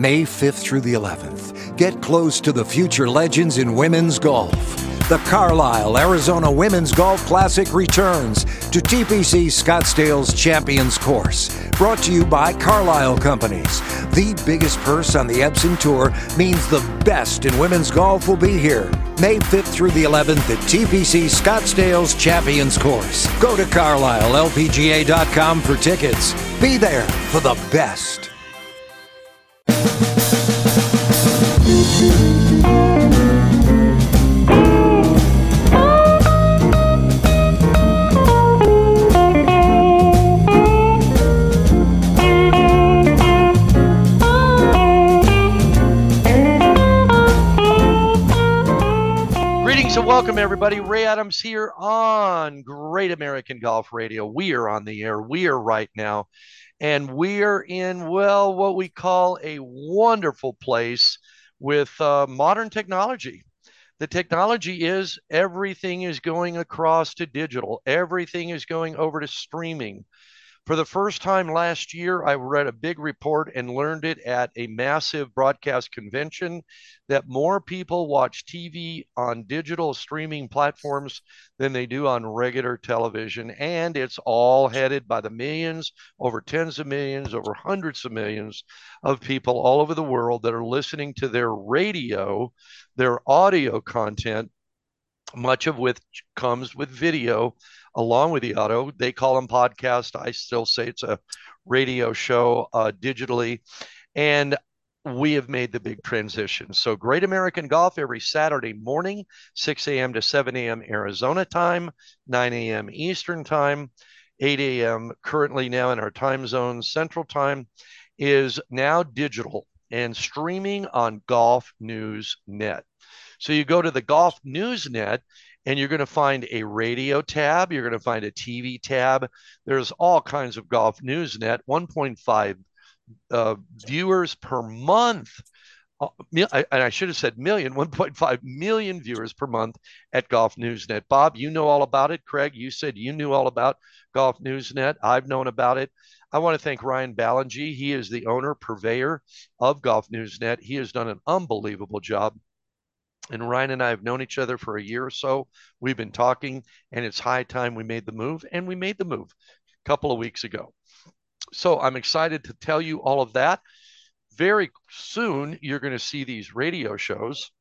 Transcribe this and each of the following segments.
May 5th through the 11th, get close to the future legends in women's golf. The Carlisle, Arizona Women's Golf Classic returns to TPC Scottsdale's Champions Course. Brought to you by Carlisle Companies. The biggest purse on the Epson Tour means the best in women's golf will be here. May 5th through the 11th at TPC Scottsdale's Champions Course. Go to CarlisleLPGA.com for tickets. Be there for the best. Greetings and welcome, everybody. Ray Adams here on Great American Golf Radio. We are on the air. We are right now. And we are in, well, what we call a wonderful place with modern technology. The technology is everything is going across to digital. Everything is going over to streaming. For the first time last year, I read a big report and learned it at a massive broadcast convention that more people watch TV on digital streaming platforms than they do on regular television. And it's all headed by the millions, over tens of millions, over hundreds of millions of people all over the world that are listening to their radio, their audio content, much of which comes with video along with the audio. They call them podcasts. I still say it's a radio show digitally. And we have made the big transition. So Great American Golf every Saturday morning, 6 a.m. to 7 a.m. Arizona time, 9 a.m. Eastern time, 8 a.m. currently now in our time zone, Central time, is now digital and streaming on Golf News Net. So you go to the Golf News Net and you're going to find a radio tab. You're going to find a TV tab. There's all kinds of Golf News Net, 1.5 viewers per month. And I should have said million, 1.5 million viewers per month at Golf News Net. Bob, you know all about it. Craig, you said you knew all about Golf News Net. I've known about it. I want to thank Ryan Ballingy. He is the owner, purveyor of Golf News Net. He has done an unbelievable job. And Ryan and I have known each other for a year or so. We've been talking, and it's high time we made the move, and we made the move a couple of weeks ago. So I'm excited to tell you all of that. Very soon, you're going to see these radio shows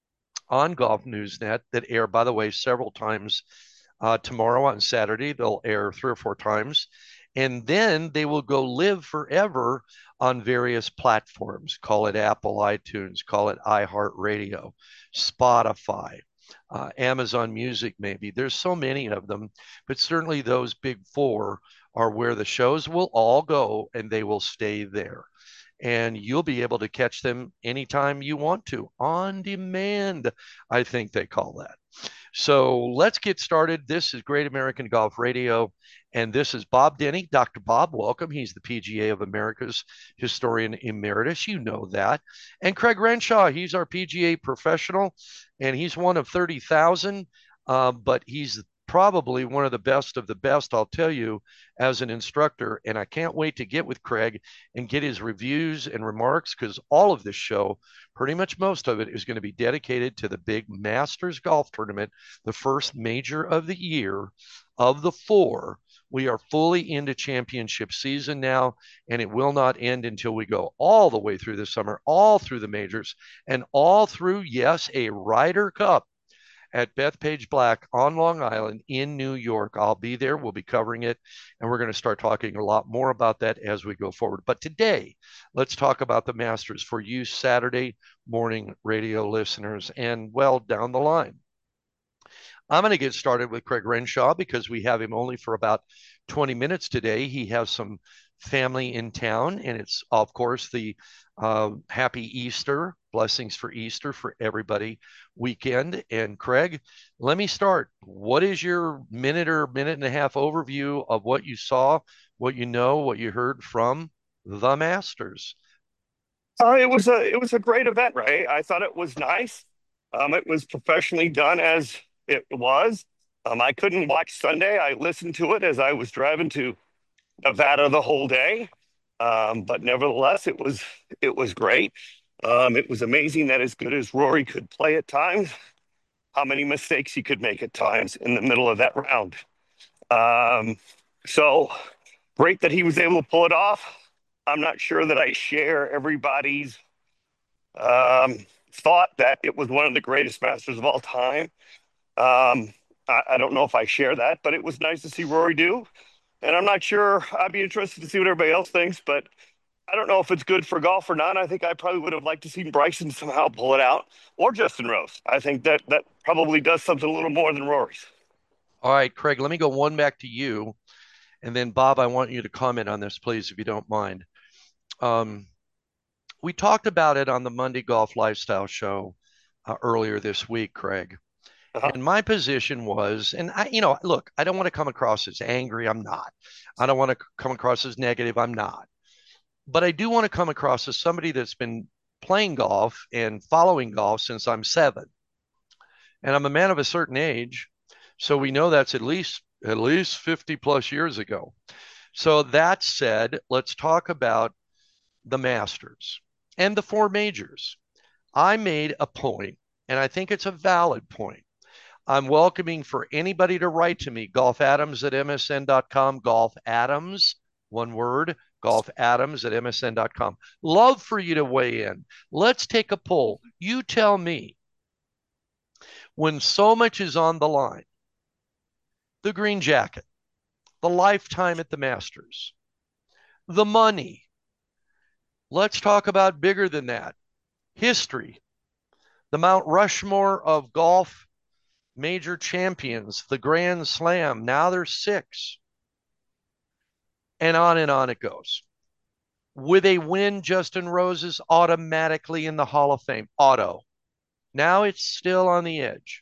on Golf News Net that air, by the way, several times tomorrow on Saturday. They'll air 3 or 4 times. And then they will go live forever on various platforms. Call it Apple iTunes, call it iHeartRadio, Spotify, Amazon Music maybe. There's so many of them, but certainly those big 4 are where the shows will all go, and they will stay there. And you'll be able to catch them anytime you want to, on demand, I think they call that. So let's get started. This is Great American Golf Radio, and this is Bob Denny. Dr. Bob, welcome. He's the PGA of America's Historian Emeritus. You know that. And Craig Renshaw, he's our PGA professional, and he's one of 30,000, but he's probably one of the best, I'll tell you, as an instructor. And I can't wait to get with Craig and get his reviews and remarks, because all of this show, pretty much most of it, is going to be dedicated to the big Masters golf tournament, the first major of the year of the 4. We are fully into championship season now, and it will not end until we go all the way through the summer, all through the majors, and all through, yes, a Ryder Cup at Bethpage Black on Long Island in New York. I'll be there. We'll be covering it, and we're going to start talking a lot more about that as we go forward. But today, let's talk about the Masters for you Saturday morning radio listeners and, well, down the line. I'm going to get started with Craig Renshaw because we have him only for about 20 minutes today. He has some family in town, and it's, of course, the Happy Easter, blessings for Easter for everybody weekend. And Craig, let me start. What is your minute or minute and a half overview of what you saw, what you know, what you heard from the Masters? It was a great event, Ray. I thought it was nice. It was professionally done as it was. I couldn't watch Sunday. I listened to it as I was driving to Nevada the whole day. But nevertheless, it was great. It was amazing that as good as Rory could play at times, how many mistakes he could make at times in the middle of that round. Um, so great that he was able to pull it off. I'm not sure that I share everybody's thought that it was one of the greatest Masters of all time. I don't know if I share that, but it was nice to see Rory do. And I'm not sure. I'd be interested to see what everybody else thinks, but I don't know if it's good for golf or not. I think I probably would have liked to see Bryson somehow pull it out, or Justin Rose. I think that probably does something a little more than Rory's. All right, Craig, let me go one back to you. And then, Bob, I want you to comment on this, please, if you don't mind. Um, we talked about it on the Monday Golf Lifestyle Show earlier this week, Craig. Uh-huh. And my position was, and look, I don't want to come across as angry. I'm not. I don't want to come across as negative. I'm not. But I do want to come across as somebody that's been playing golf and following golf since I'm 7. And I'm a man of a certain age. So we know that's at least 50 plus years ago. So that said, let's talk about the Masters and the 4 majors. I made a point, and I think it's a valid point. I'm welcoming for anybody to write to me, golfadams@msn.com, golfadams, one word, golfadams@msn.com. Love for you to weigh in. Let's take a poll. You tell me, when so much is on the line, the green jacket, the lifetime at the Masters, the money. Let's talk about bigger than that. History, the Mount Rushmore of golf major champions, the Grand Slam. Now there's 6. And on it goes. With a win, Justin Rose is automatically in the Hall of Fame. Auto. Now it's still on the edge.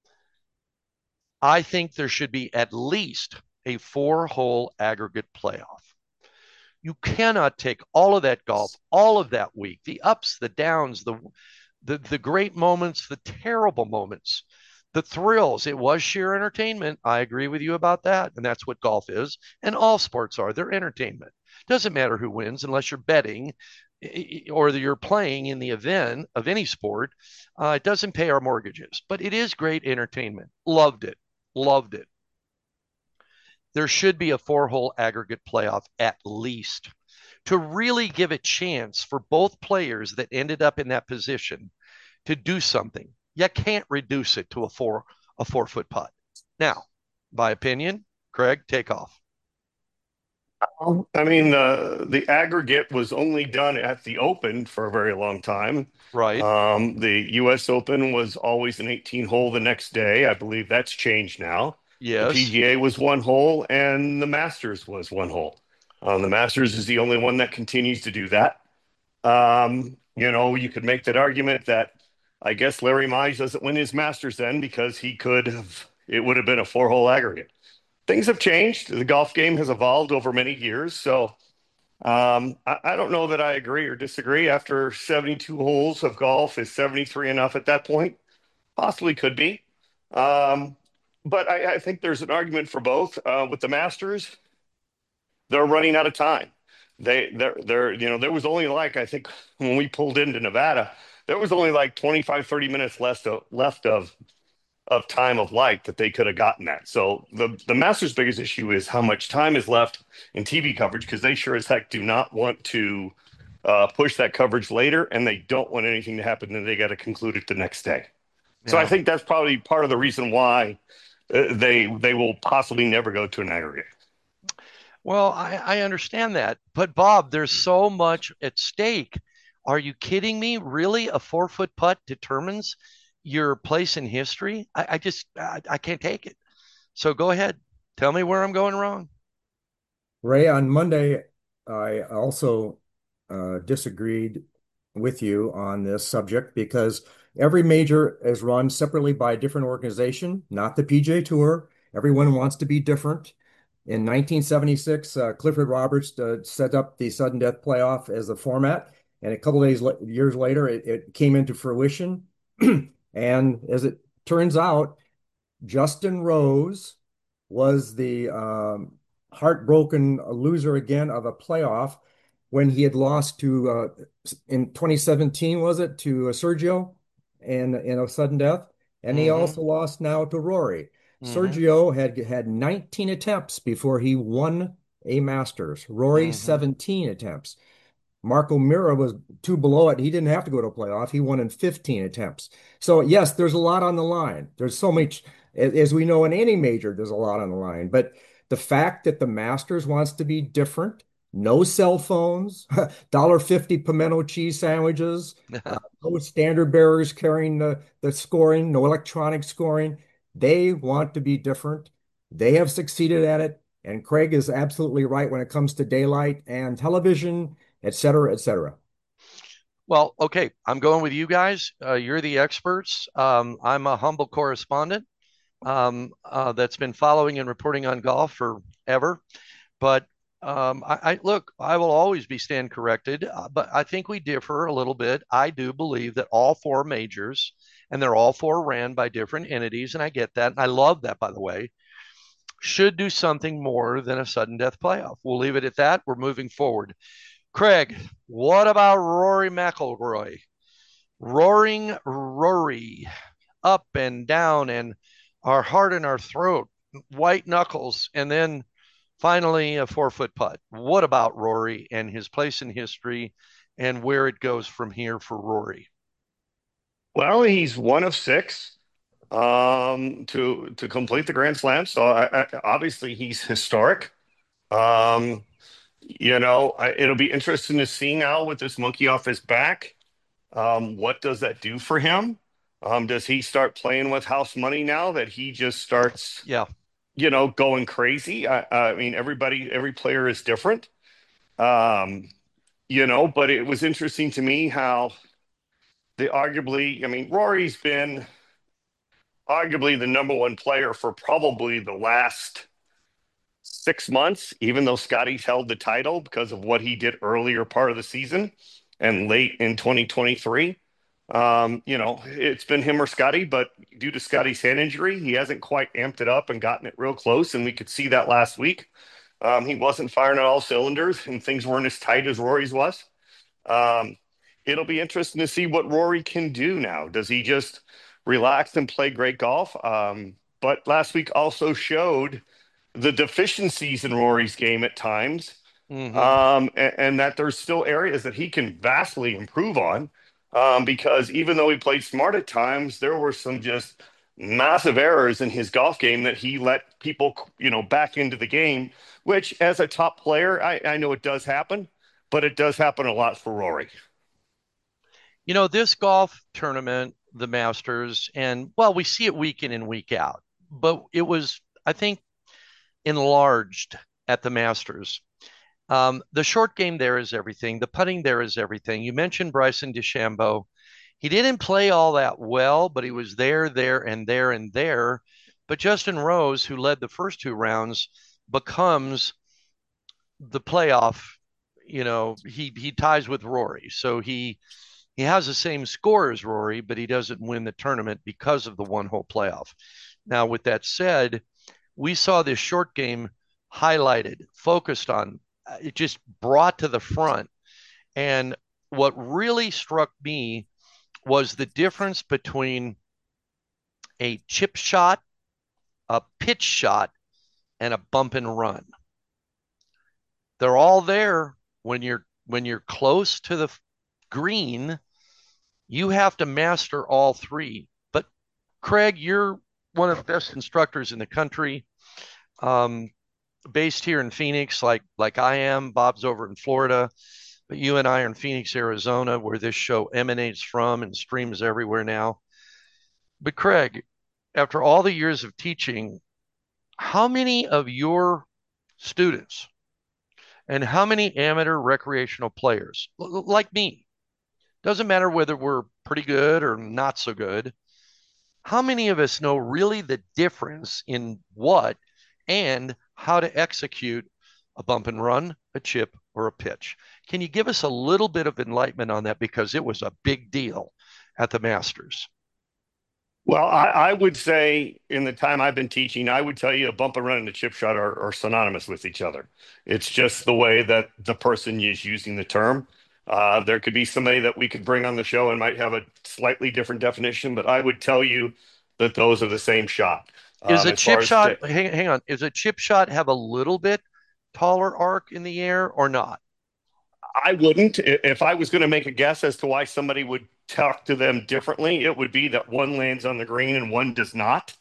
I think there should be at least a 4-hole aggregate playoff. You cannot take all of that golf, all of that week, the ups, the downs, the great moments, the terrible moments, the thrills. It was sheer entertainment. I agree with you about that. And that's what golf is. And all sports are. They're entertainment. Doesn't matter who wins unless you're betting or you're playing in the event of any sport. It doesn't pay our mortgages, but it is great entertainment. Loved it. Loved it. There should be a 4-hole aggregate playoff at least to really give a chance for both players that ended up in that position to do something. You can't reduce it to a 4-foot putt. Now, my opinion, Craig, take off. I mean, the aggregate was only done at the Open for a very long time. Right. The U.S. Open was always an 18 hole the next day. I believe that's changed now. The Yes. PGA was 1 hole, and the Masters was 1 hole. The Masters is the only one that continues to do that. You could make that argument that I guess Larry Mize doesn't win his Masters then because it would have been a 4-hole aggregate. Things have changed. The golf game has evolved over many years. So I don't know that I agree or disagree. After 72 holes of golf, is 73 enough at that point? Possibly could be. But I think there's an argument for both. With the Masters, they're running out of time. There was only like, I think when we pulled into Nevada, there was only like 25, 30 minutes left of time of light that they could have gotten that. So the Masters' biggest issue is how much time is left in TV coverage because they sure as heck do not want to push that coverage later, and they don't want anything to happen and they got to conclude it the next day. So I Yeah. think that's probably part of the reason why they will possibly never go to an aggregate. Well, I understand that. But Bob, there's so much at stake. Are you kidding me? Really? A 4-foot putt determines your place in history? I can't take it. So go ahead. Tell me where I'm going wrong. Ray, on Monday, I also disagreed with you on this subject because every major is run separately by a different organization, not the PGA Tour. Everyone wants to be different. In 1976, Clifford Roberts set up the sudden death playoff as the format, and a couple of years later, it came into fruition. And as it turns out, Justin Rose was the heartbroken loser again of a playoff. when he had lost to in 2017, was it, to Sergio and in a sudden death, and he Mm-hmm. also lost now to Rory. Mm-hmm. Sergio had 19 attempts before he won a Masters. Rory Mm-hmm. 17 attempts. Marco Mira was two below it. He didn't have to go to a playoff. He won in 15 attempts. So yes, there's a lot on the line. There's so much, as we know in any major, there's a lot on the line. But the fact that the Masters wants to be different, no cell phones, $1.50 pimento cheese sandwiches, no standard bearers carrying the scoring, no electronic scoring. They want to be different. They have succeeded at it. And Craig is absolutely right when it comes to daylight and television, et cetera, et cetera. Well, okay, I'm going with you guys. You're the experts. I'm a humble correspondent that's been following and reporting on golf forever. But I look, I will always be stand corrected, but I think we differ a little bit. I do believe that all four majors, and they're all four ran by different entities, and I get that. And I love that, by the way, should do something more than a sudden death playoff. We'll leave it at that. We're moving forward. Craig, what about Rory McIlroy? Roaring Rory, up and down, and our heart in our throat, white knuckles, and then finally a 4-foot putt. What about Rory and his place in history and where it goes from here for Rory? Well, he's one of six to complete the Grand Slam. So obviously he's historic. Um, it'll be interesting to see now with this monkey off his back. What does that do for him? Does he start playing with house money now that he just starts, Yeah. going crazy? I mean, every player is different. Um, but it was interesting to me how I mean, Rory's been arguably the number one player for probably the last 6 months, even though Scotty's held the title because of what he did earlier part of the season and late in 2023. It's been him or Scotty, but due to Scotty's hand injury, he hasn't quite amped it up and gotten it real close. And we could see that last week. He wasn't firing on all cylinders and things weren't as tight as Rory's was. Um, it'll be interesting to see what Rory can do now. Does he just relax and play great golf? But last week also showed the deficiencies in Rory's game at times, Mm-hmm. and that there's still areas that he can vastly improve on. Because even though he played smart at times, there were some just massive errors in his golf game that he let people, back into the game, which as a top player, I know it does happen, but it does happen a lot for Rory. This golf tournament, the Masters, and well, we see it week in and week out, but it was, I think, enlarged at the Masters. The short game there is everything. The putting there is everything. You mentioned Bryson DeChambeau. He didn't play all that well, but he was there, there, and there, and there. But Justin Rose, who led the first two rounds, becomes the playoff. He ties with Rory, so he has the same score as Rory, but he doesn't win the tournament because of the one hole playoff. Now, with that said, we saw this short game highlighted, focused on, it just brought to the front. And what really struck me was the difference between a chip shot, a pitch shot, and a bump and run. They're all there when you're close to the green. You have to master all three. But Craig, you're one of the best instructors in the country. Um, Based here in Phoenix, like I am. Bob's over in Florida, but you and I are in Phoenix, Arizona, where this show emanates from and streams everywhere now. But Craig, after all the years of teaching, how many of your students and how many amateur recreational players like me, doesn't matter whether we're pretty good or not so good, how many of us know really the difference in what and how to execute a bump and run, a chip, or a pitch? Can you give us a little bit of enlightenment on that? Because it was a big deal at the Masters. Well, I would say in the time I've been teaching, I would tell you a bump and run and a chip shot are synonymous with each other. It's just the way that the person is using the term. There could be somebody that we could bring on the show and might have a slightly different definition, but I would tell you that those are the same shot. Is a As far chip as shot, hang on, is a chip shot have a little bit taller arc in the air or not? I wouldn't. If I was going to make a guess as to why somebody would talk to them differently, it would be that one lands on the green and one does not.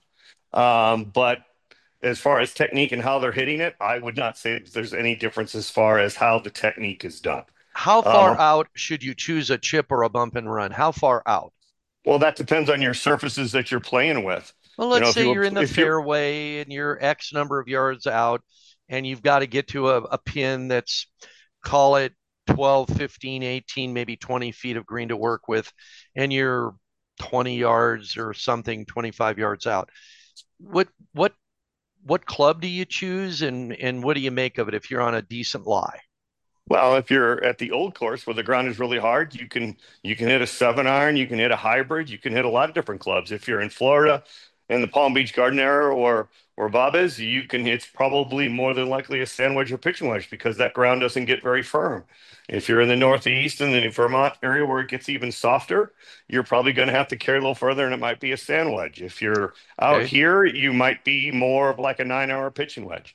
But as far as technique and how they're hitting it, I would not say there's any difference as far as how the technique is done. How far Um, out should you choose a chip or a bump and run? How far out? well, that depends on your surfaces that you're playing with. Well, You let's know, if say you were you're in the if you fairway and you're X number of yards out and you've got to get to a pin that's, call it 12, 15, 18, maybe 20 feet of green to work with, and you're 20 yards or something, 25 yards out. What what what club do you choose and what do you make of it if you're on a decent lie? Well, if you're at the old course where the ground is really hard, you can hit a 7 iron, you can hit a hybrid, you can hit a lot of different clubs. If you're in Florida, in the Palm Beach Garden area, or Bob is, you can it's probably more than likely a sand wedge or pitching wedge because that ground doesn't get very firm. If you're in the Northeast and the Vermont area where it gets even softer, you're probably going to have to carry a little further, and it might be a sand wedge. If you're out Okay. here, you might be more of like a 9 hour pitching wedge.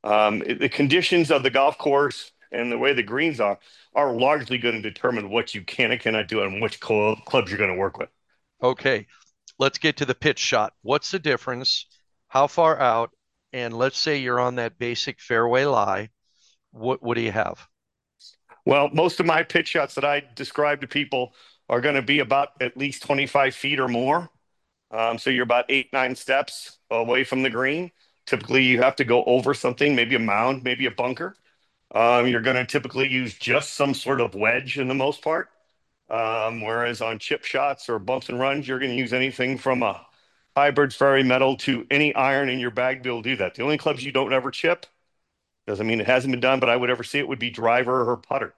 The conditions of the golf course and the way the greens are largely going to determine what you can and cannot do and which clubs you're going to work with. Okay. Let's get to the pitch shot. What's the difference? How far out? And let's say you're on that basic fairway lie. What do you have? Well, most of my pitch shots that I describe to people are going to be about at least 25 feet or more. So you're about 8, 9 steps away from the green. Typically, you have to go over something, maybe a mound, maybe a bunker. You're going to typically use just some sort of wedge in the most part. Whereas on chip shots or bumps and runs, you're going to use anything from a hybrid fairy metal to any iron in your bag to be able to do that. The only clubs you don't ever chip, doesn't mean it hasn't been done, but I would ever see it would be driver or putter.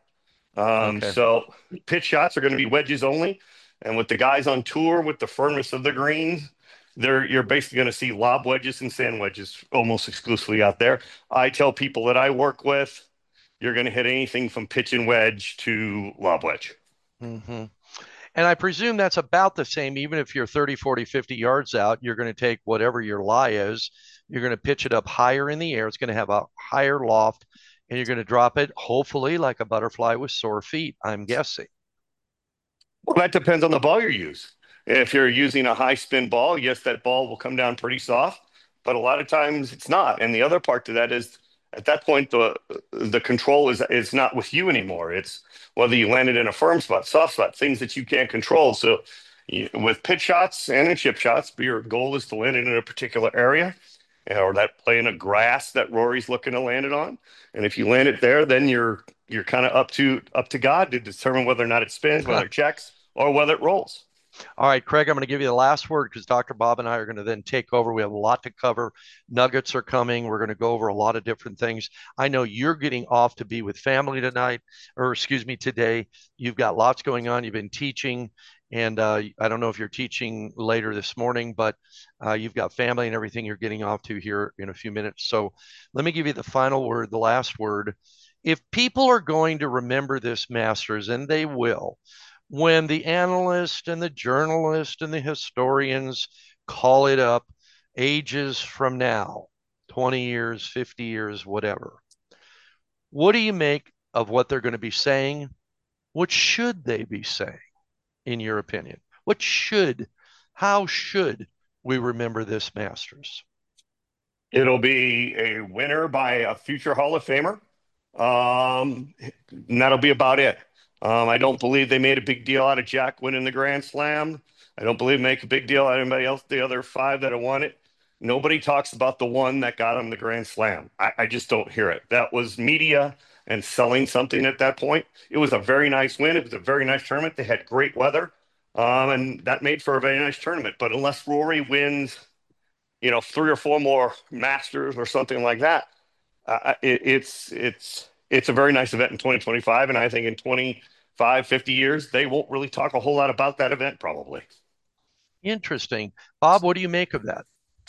Okay. So pitch shots are going to be wedges only. And with the guys on tour with the firmness of the greens, you're basically going to see lob wedges and sand wedges almost exclusively out there. I tell people that I work with, you're going to hit anything from pitch and wedge to lob wedge. Mm-hmm. And I presume that's about the same, even if you're 30, 40, 50 yards out, you're going to take whatever your lie is, you're going to pitch it up higher in the air. It's going to have a higher loft, and you're going to drop it, hopefully, like a butterfly with sore feet, I'm guessing. Well, that depends on the ball you use. If you're using a high spin ball, yes, that ball will come down pretty soft, but a lot of times it's not. And the other part to that is at that point the control is not with you anymore. It's whether you land it in a firm spot, soft spot, things that you can't control. So with pitch shots and in chip shots, your goal is to land it in a particular area or that play in a grass that Rory's looking to land it on. And if you land it there, then you're kind of up to God to determine whether or not it spins, whether it checks, or whether it rolls. All right, Craig, I'm going to give you the last word because Dr. Bob and I are going to then take over. We have a lot to cover. Nuggets are coming. We're going to go over a lot of different things. I know you're getting off to be with family tonight, or excuse me, today. You've got lots going on. You've been teaching, and I don't know if you're teaching later this morning, but you've got family and everything you're getting off to here in a few minutes. So let me give you the final word, the last word. If people are going to remember this Masters, and they will, when the analyst and the journalist and the historians call it up ages from now, 20 years, 50 years, whatever. What do you make of what they're going to be saying? What should they be saying, in your opinion? How should we remember this Masters? It'll be a winner by a future Hall of Famer. And that'll be about it. I don't believe they made a big deal out of Jack winning the Grand Slam. I don't believe make a big deal out of anybody else, the other five that have won it. Nobody talks about the one that got him the Grand Slam. I just don't hear it. That was media and selling something at that point. It was a very nice win. It was a very nice tournament. They had great weather. And that made for a very nice tournament. But unless Rory wins, 3 or 4 more Masters or something like that, it's a very nice event in 2025, and I think in 25, 50 years they won't really talk a whole lot about that event probably. Interesting. Bob, what do you make of that?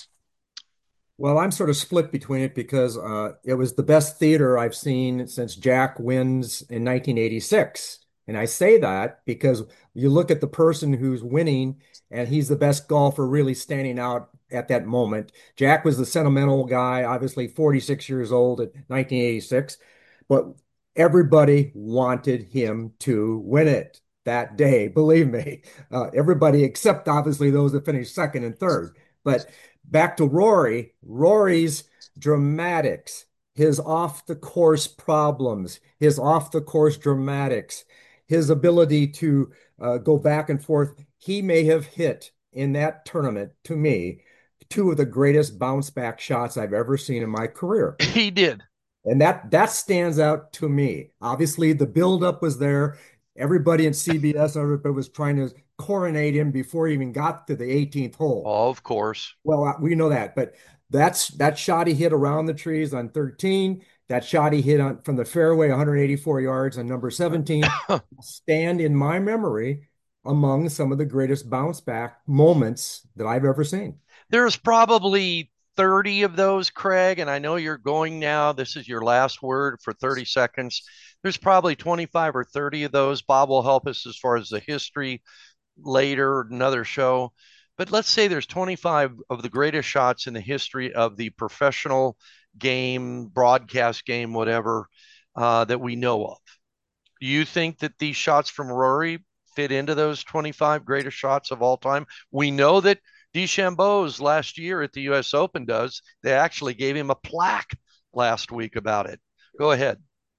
Well, I'm sort of split between it because it was the best theater I've seen since Jack wins in 1986. And I say that because you look at the person who's winning, and he's the best golfer really standing out at that moment. Jack was the sentimental guy, obviously 46 years old at 1986, but everybody wanted him to win it that day. Believe me, everybody except obviously those that finished second and third. But back to Rory, Rory's dramatics, his off the course problems, his off the course dramatics, his ability to go back and forth. He may have hit in that tournament, to me, two of the greatest bounce back shots I've ever seen in my career. He did. And that stands out to me. Obviously, the buildup was there. Everybody in CBS, everybody was trying to coronate him before he even got to the 18th hole. Oh, of course. Well, we know that, but that shot he hit around the trees on 13, that shot he hit from the fairway 184 yards on number 17, stand in my memory among some of the greatest bounce back moments that I've ever seen. There's probably 30 of those, Craig, and I know you're going now. This is your last word for 30 seconds. There's probably 25 or 30 of those. Bob will help us as far as the history later, another show. But let's say there's 25 of the greatest shots in the history of the professional game, broadcast game, whatever, that we know of. Do you think that these shots from Rory fit into those 25 greatest shots of all time? We know that DeChambeau's last year at the U.S. Open does. They actually gave him a plaque last week about it. Go ahead.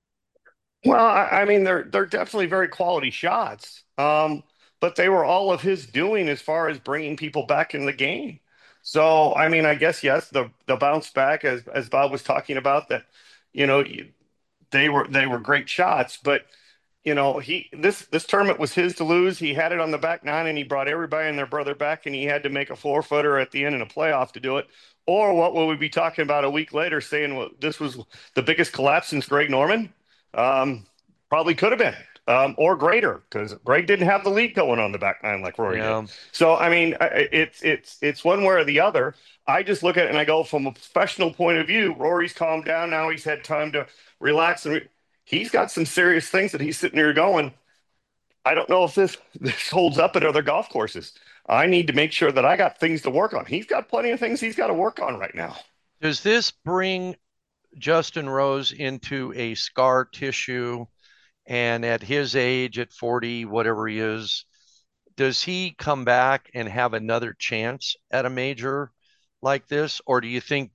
Well, I mean, they're definitely very quality shots, but they were all of his doing as far as bringing people back in the game. So, I mean, I guess yes, the bounce back, as Bob was talking about, that you know they were great shots, but he this tournament was his to lose. He had it on the back nine, and he brought everybody and their brother back, and he had to make a 4-footer at the end in a playoff to do it. Or what will we be talking about a week later, saying, well, this was the biggest collapse since Greg Norman? Um, Probably could have been, or greater, because Greg didn't have the lead going on the back nine like Rory Yeah. did. So I mean, it's one way or the other. I just look at it and I go, from a professional point of view, Rory's calmed down now. He's had time to relax, and he's got some serious things that he's sitting here going, I don't know if this holds up at other golf courses. I need to make sure that I got things to work on. He's got plenty of things he's got to work on right now. Does this bring Justin Rose into a scar tissue? And at his age, at 40, whatever he is, does he come back and have another chance at a major like this? Or do you think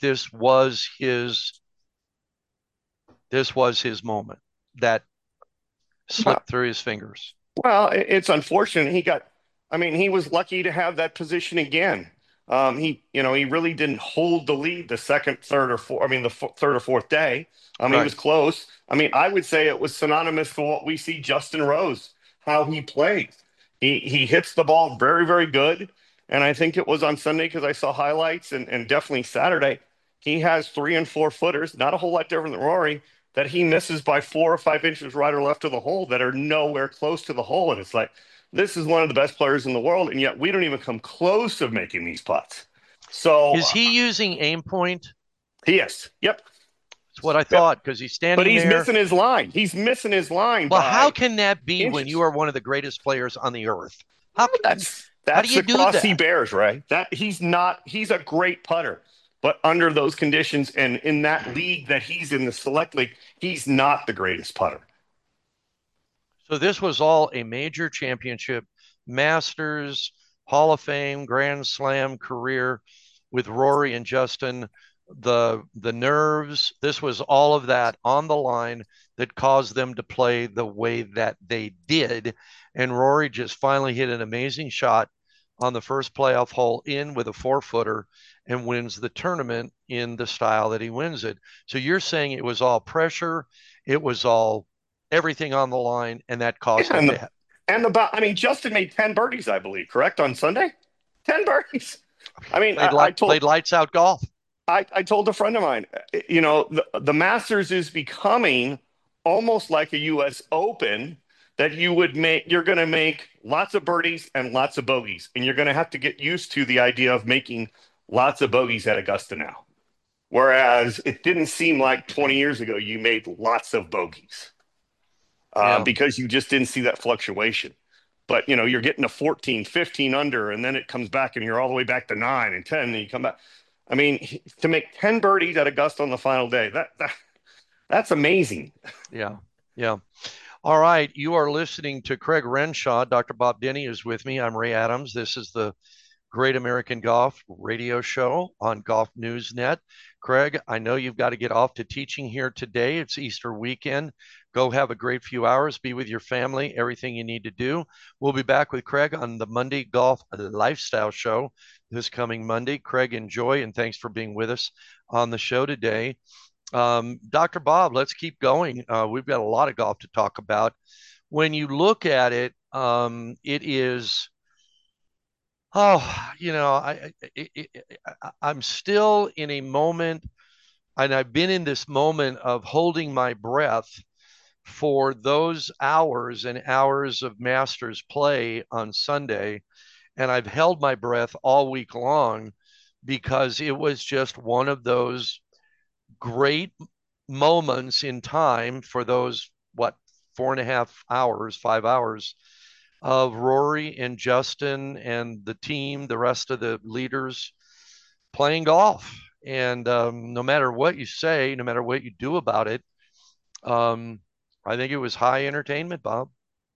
this was his moment that Well, slipped through his fingers? well, it's unfortunate. I mean, he was lucky to have that position again. He really didn't hold the lead the second, third, or fourth. I mean, the third or fourth day. He Right. was close. I mean, I would say it was synonymous for what we see Justin Rose, how he plays. He hits the ball very, very good. And I think it was on Sunday because I saw highlights, and definitely Saturday. He has 3 and 4 footers, not a whole lot different than Rory, that he misses by 4 or 5 inches right or left of the hole that are nowhere close to the hole. And it's like, this is one of the best players in the world, and yet we don't even come close to making these putts. So Is he using aim point? he is, yep, That's what I yep. thought, because he's But standing he's there. missing his line. He's missing his line Well, how by can that be when you inches. are one of the greatest players on the earth? How can, That's how do that's you the do cross he that? bears, right? That he's not. He's a great putter, but under those conditions and in that league that he's in, the select league, he's not the greatest putter. So this was all a major championship, Masters, Hall of Fame, Grand Slam career with Rory and Justin. The nerves, this was all of that on the line that caused them to play the way that they did. And Rory just finally hit an amazing shot on the first playoff hole in with a 4-footer and wins the tournament in the style that he wins it. So you're saying it was all pressure, it was all everything on the line, and that Yeah, caused him to have. I mean, Justin made 10 birdies, I believe, correct on Sunday. 10 birdies. I mean, Played I like told played lights out golf. I told a friend of mine, the Masters is becoming almost like a U.S. Open that you're going to make lots of birdies and lots of bogeys, and you're going to have to get used to the idea of making lots of bogeys at Augusta now. Whereas it didn't seem like 20 years ago you made lots of bogeys because you just didn't see that fluctuation. But, you're getting a 14, 15 under, and then it comes back and you're all the way back to 9 and 10, and you come back. I mean, to make 10 birdies at Augusta on the final day, that's amazing. Yeah. Yeah. All right. You are listening to Craig Renshaw. Dr. Bob Denny is with me. I'm Ray Adams. This is the Great American Golf radio show on Golf News Net. Craig, I know you've got to get off to teaching here today. It's Easter weekend. Go have a great few hours, be with your family, everything you need to do. We'll be back with Craig on the Monday Golf Lifestyle Show this coming Monday. Craig, enjoy, and thanks for being with us on the show today. Dr. Bob, let's keep going. We've got a lot of golf to talk about. When you look at it, it is I'm still in a moment, and I've been in this moment of holding my breath for those hours and hours of Masters play on Sunday. And I've held my breath all week long because it was just one of those great moments in time for those, 4.5 hours, 5 hours of Rory and Justin and the team, the rest of the leaders playing golf. And no matter what you say, no matter what you do about it, I think it was high entertainment, Bob.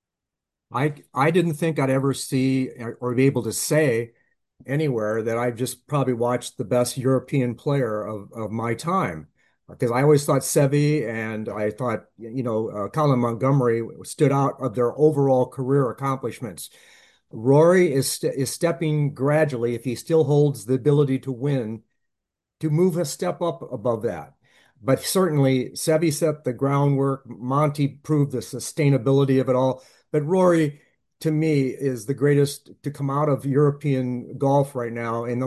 I didn't think I'd ever see or be able to say anywhere that I've just probably watched the best European player of my time. Because I always thought Seve and I thought, Colin Montgomerie stood out of their overall career accomplishments. Rory is stepping gradually, if he still holds the ability to win, to move a step up above that. But certainly, Seve set the groundwork. Monty proved the sustainability of it all. But Rory, to me, is the greatest to come out of European golf right now in the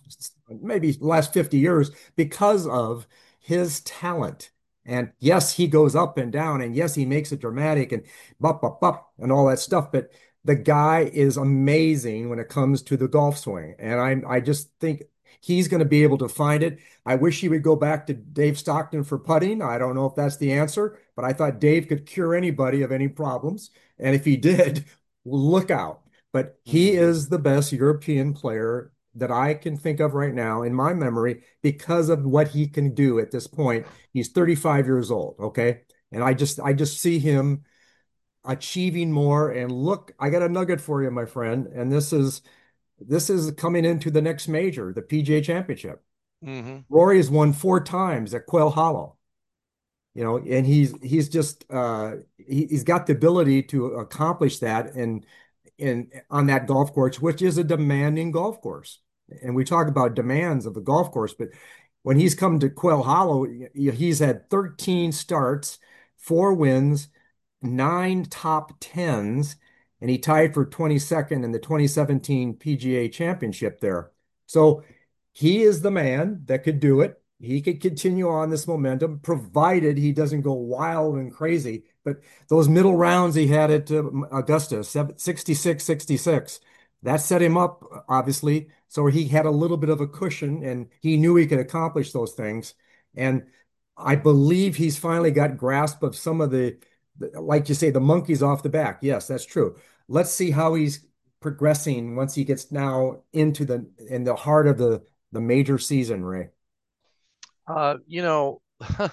last 50 years because of his talent. And yes, he goes up and down, and yes, he makes it dramatic and bop, bop, bop, and all that stuff. But the guy is amazing when it comes to the golf swing. And I just think he's going to be able to find it. I wish he would go back to Dave Stockton for putting. I don't know if that's the answer, but I thought Dave could cure anybody of any problems. And if he did, look out. But he is the best European player that I can think of right now in my memory because of what he can do at this point. He's 35 years old, okay? And I just see him achieving more. And look, I got a nugget for you, my friend. And this is coming into the next major, the PGA Championship. Mm-hmm. Rory has won 4 times at Quail Hollow, and he's just he's got the ability to accomplish that in on that golf course, which is a demanding golf course. And we talk about demands of the golf course, but when he's come to Quail Hollow, he's had 13 starts, 4 wins, 9 top 10s, and he tied for 22nd in the 2017 PGA Championship there. So he is the man that could do it. He could continue on this momentum, provided he doesn't go wild and crazy. But those middle rounds he had at Augusta, 66, 66, that set him up, obviously. So he had a little bit of a cushion, and he knew he could accomplish those things. And I believe he's finally got grasp of some of like you say, the monkeys off the back. Yes, that's true. Let's see how he's progressing once he gets now in the heart of the major season, Ray. Uh, you know,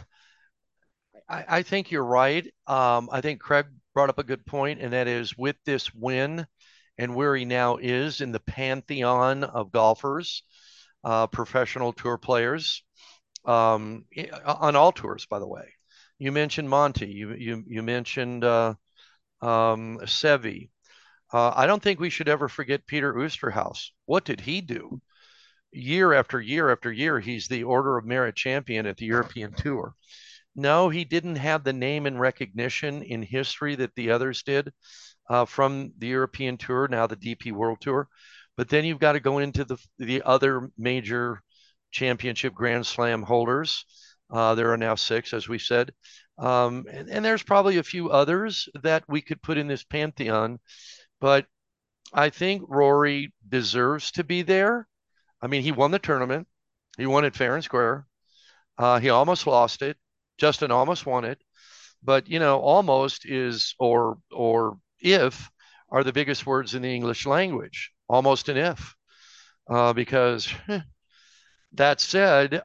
I think you're right. I think Craig brought up a good point, and that is with this win and where he now is in the pantheon of golfers, professional tour players, on all tours, by the way. You mentioned Monty. You mentioned Seve. I don't think we should ever forget Peter Oosterhuis. What did he do? Year after year after year, he's the Order of Merit champion at the European Tour. No, he didn't have the name and recognition in history that the others did from the European Tour, now the DP World Tour. But then you've got to go into the other major championship Grand Slam holders. There are now 6, as we said. And there's probably a few others that we could put in this pantheon, but I think Rory deserves to be there. I mean, he won the tournament. He won it fair and square. He almost lost it. Justin almost won it, but almost is or if are the biggest words in the English language. Almost an if, because that said,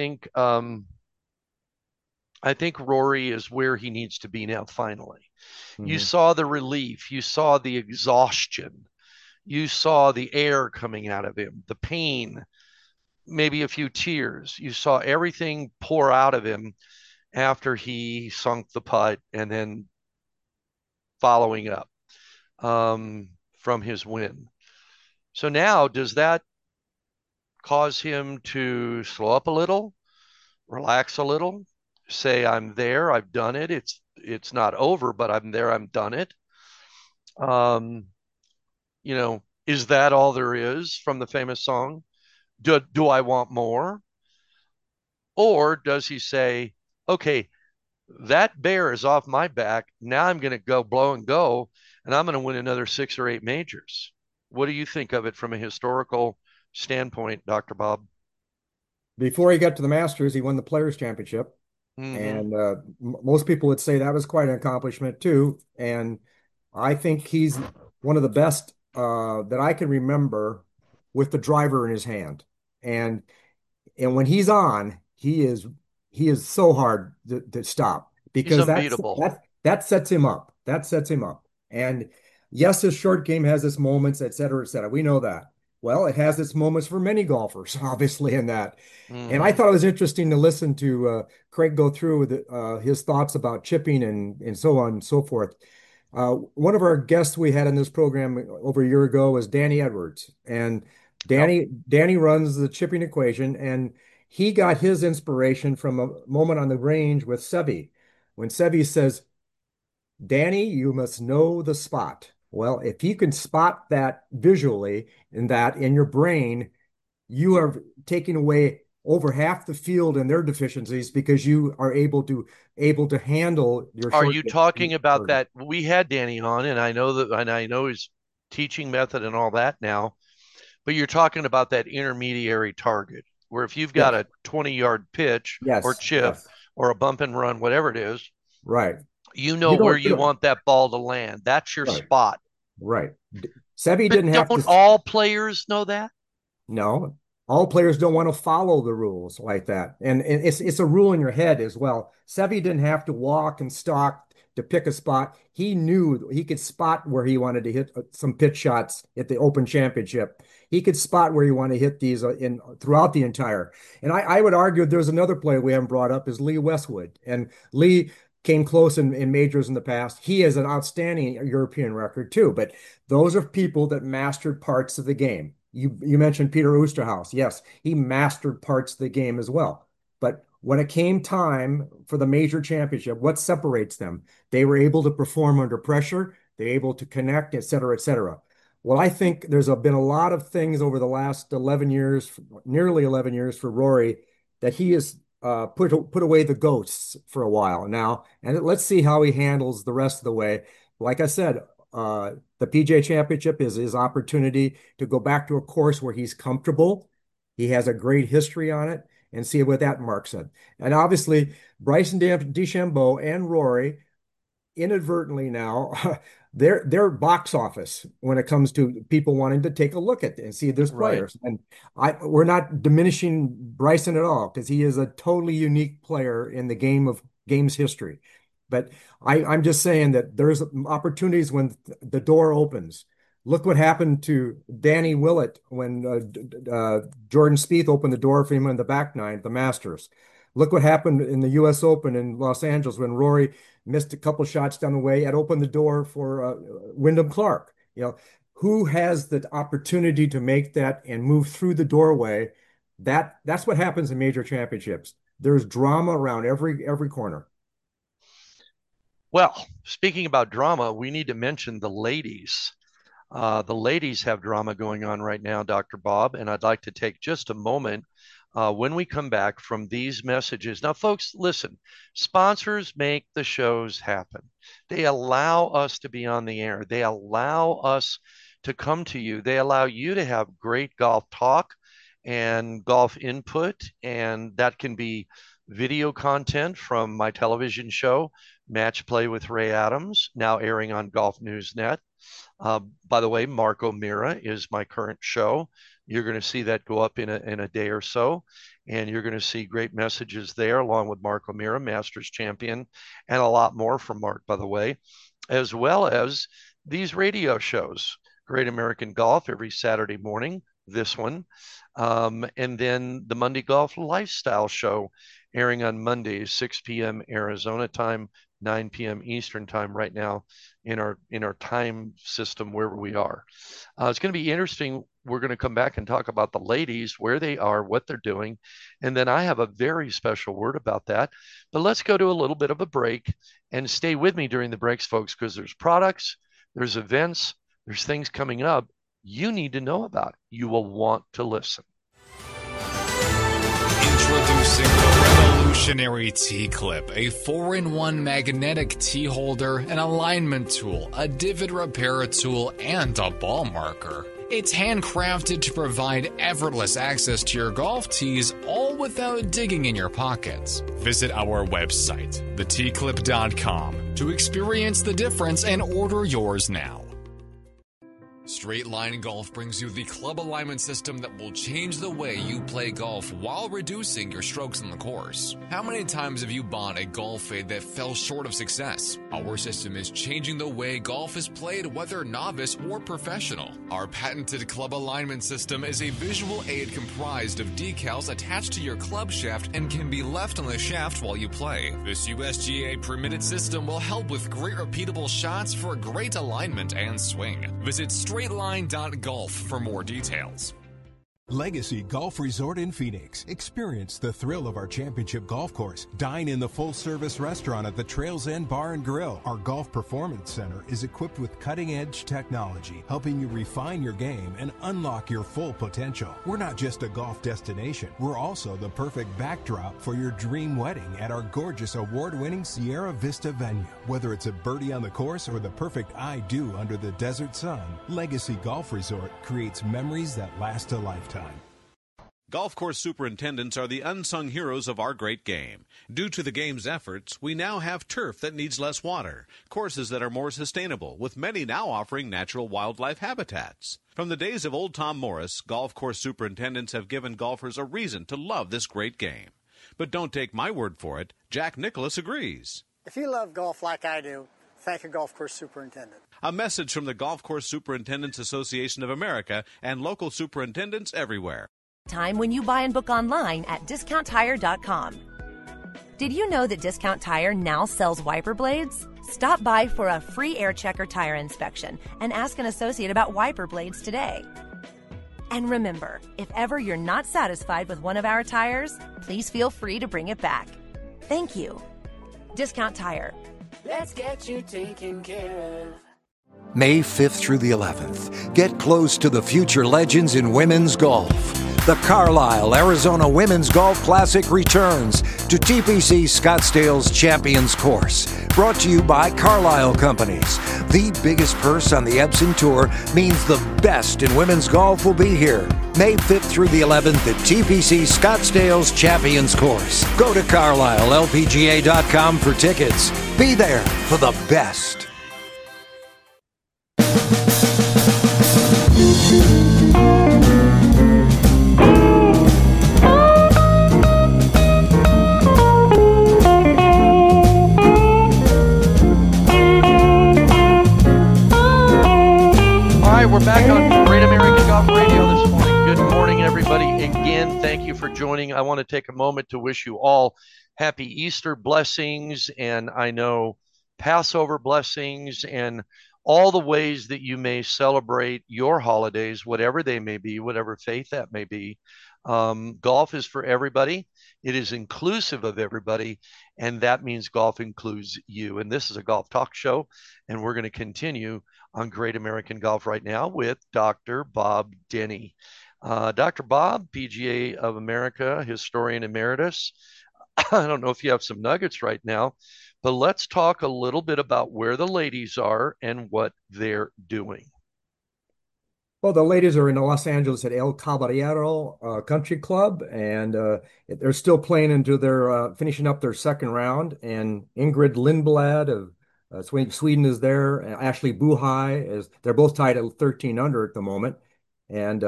I think Rory is where he needs to be now. Finally, you Mhm. saw the relief, you saw the exhaustion, you saw the air coming out of him, the pain, maybe a few tears. You saw everything pour out of him after he sunk the putt and then following up from his win. So now, does that cause him to slow up a little, relax a little, say, "I'm there, I've done it. It's not over, but I'm there, I'm done it." Um, is that all there is from the famous song? Do I want more? Or does he say, "Okay, that bear is off my back. Now I'm going to go blow and go, and I'm going to win another 6 or 8 majors"? What do you think of it from a historical standpoint, Dr. Bob? Before he got to the Masters, he won the Players Championship, Mm-hmm. and most people would say that was quite an accomplishment too. And I think he's one of the best that I can remember with the driver in his hand. And when he's on, he is so hard to stop He's because unbeatable. that sets him up. That sets him up. And yes, his short game has its moments, et cetera, et cetera. We know that. Well, it has its moments for many golfers, obviously, in that. And I Mm-hmm. thought it was interesting to listen to Craig go through with his thoughts about chipping and so on and so forth. One of our guests we had in this program over a year ago was Danny Edwards, and Yep. Danny runs the chipping equation, and he got his inspiration from a moment on the range with Seve, when Seve says, "Danny, you must know the spot." Well, if you can spot that visually and that in your brain, you are taking away over half the field and their deficiencies because you are able to handle your Are short you game. talking about that? We had Danny on, and I know his teaching method and all that now, but you're talking about that intermediary target where if you've got Yes, a 20-yard pitch or yes, chip yes, or a bump and run, whatever it is, right. you know You where don't, you you don't, want that ball to land. That's your right, spot. right. Seve But didn't have don't to. all players know that? No, all players don't want to follow the rules like that. And it's a rule in your head as well. Seve didn't have to walk and stalk to pick a spot. He knew he could spot where he wanted to hit some pitch shots at the Open Championship. He could spot where he wanted to hit these in throughout the entire. And I would argue there's another player we haven't brought up is Lee Westwood. And Lee came close in majors in the past. He has an outstanding European record too. But those are people that mastered parts of the game. You mentioned Peter Oosterhuis. Yes, he mastered parts of the game as well. But when it came time for the major championship, what separates them? They were able to perform under pressure. They're able to connect, et cetera, et cetera. Well, I think been a lot of things over the last 11 years, nearly 11 years for Rory, that he has put away the ghosts for a while now. And let's see how he handles the rest of the way. Like I said, the PGA Championship is his opportunity to go back to a course where he's comfortable. He has a great history on it, and see what that marks it. And obviously, Bryson DeChambeau and Rory inadvertently now they're box office when it comes to people wanting to take a look at and see these Right. players. And we're not diminishing Bryson at all because he is a totally unique player in the game's history. But I'm just saying that there's opportunities when the door opens. Look what happened to Danny Willett when Jordan Spieth opened the door for him in the back nine, the Masters. Look what happened in the U.S. Open in Los Angeles when Rory missed a couple shots down the way. It opened the door for Wyndham Clark. Who has the opportunity to make that and move through the doorway? That's what happens in major championships. There's drama around every corner. Well, speaking about drama, we need to mention the ladies. The ladies have drama going on right now, Dr. Bob, and I'd like to take just a moment when we come back from these messages. Now, folks, listen, sponsors make the shows happen. They allow us to be on the air. They allow us to come to you. They allow you to have great golf talk and golf input, and that can be video content from my television show, Match Play with Ray Adams, now airing on Golf News Net. By the way, Mark O'Meara is my current show. You're going to see that go up in a day or so, and you're going to see great messages there, along with Mark O'Meara, Masters champion, and a lot more from Mark, by the way, as well as these radio shows, Great American Golf every Saturday morning, this one, and then the Monday Golf Lifestyle Show airing on Mondays, 6 p.m. Arizona time, 9 p.m. Eastern time right now in our time system wherever we are. It's going to be interesting. We're going to come back and talk about the ladies, where they are, what they're doing. And then I have a very special word about that. But let's go to a little bit of a break and stay with me during the breaks, folks, because there's products, there's events, there's things coming up you need to know about. You will want to listen. Introducing the revolutionary T-Clip, a 4-in-1 magnetic T-holder, an alignment tool, a divot repair tool, and a ball marker. It's handcrafted to provide effortless access to your golf tees, all without digging in your pockets. Visit our website, thetclip.com, to experience the difference and order yours now. Straight Line Golf brings you the club alignment system that will change the way you play golf while reducing your strokes on the course. How many times have you bought a golf fade that fell short of success? Our system is changing the way golf is played, whether novice or professional. Our patented club alignment system is a visual aid comprised of decals attached to your club shaft and can be left on the shaft while you play. This USGA permitted system will help with great repeatable shots for great alignment and swing. Visit straightline.golf for more details. Legacy Golf Resort in Phoenix. Experience the thrill of our championship golf course. Dine in the full-service restaurant at the Trails End Bar and Grill. Our Golf Performance Center is equipped with cutting-edge technology, helping you refine your game and unlock your full potential. We're not just a golf destination. We're also the perfect backdrop for your dream wedding at our gorgeous award-winning Sierra Vista venue. Whether it's a birdie on the course or the perfect I do under the desert sun, Legacy Golf Resort creates memories that last a lifetime. Golf course superintendents are the unsung heroes of our great game. Due to the game's efforts, we now have turf that needs less water, courses that are more sustainable, with many now offering natural wildlife habitats. From the days of old Tom Morris, golf course superintendents have given golfers a reason to love this great game. But don't take my word for it. Jack Nicklaus agrees. If you love golf like I do, thank a golf course superintendent. A message from the Golf Course Superintendents Association of America and local superintendents everywhere. Time when you buy and book online at DiscountTire.com. Did you know that Discount Tire now sells wiper blades? Stop by for a free air checker tire inspection and ask an associate about wiper blades today. And remember, if ever you're not satisfied with one of our tires, please feel free to bring it back. Thank you. Discount Tire. Let's get you taken care of. May 5th through the 11th, get close to the future legends in women's golf. The Carlisle, Arizona Women's Golf Classic returns to TPC Scottsdale's Champions Course. Brought to you by Carlisle Companies. The biggest purse on the Epson Tour means the best in women's golf will be here. May 5th through the 11th at TPC Scottsdale's Champions Course. Go to CarlisleLPGA.com for tickets. Be there for the best. We're back on Great American Golf Radio this morning. Good morning, everybody. Again, thank you for joining. I want to take a moment to wish you all happy Easter blessings, and I know Passover blessings, and all the ways that you may celebrate your holidays, whatever they may be, whatever faith that may be. Golf is for everybody. It is inclusive of everybody, and that means golf includes you. And this is a golf talk show, and we're going to continue on Great American Golf right now with Dr. Bob Denny. Dr. Bob, PGA of America, historian emeritus. I don't know if you have some nuggets right now, but let's talk a little bit about where the ladies are and what they're doing. Well, the ladies are in Los Angeles at El Caballero Country Club, and they're still playing into their finishing up their second round. And Ingrid Lindblad of Sweden is there. And Ashley Buhai is. They're both tied at 13 under at the moment, and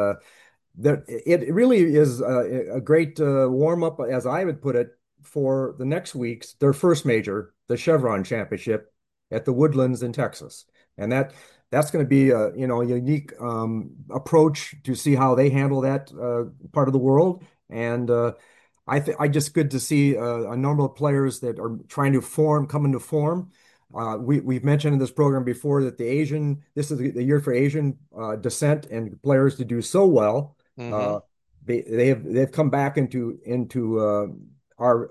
it really is a great warm up, as I would put it, for the next week's their first major, the Chevron Championship at the Woodlands in Texas, and that's going to be a unique approach to see how they handle that part of the world. And I just good to see a number of players that are trying to come into form. We've mentioned in this program before that this is the year for Asian descent and players to do so well. They've come back into our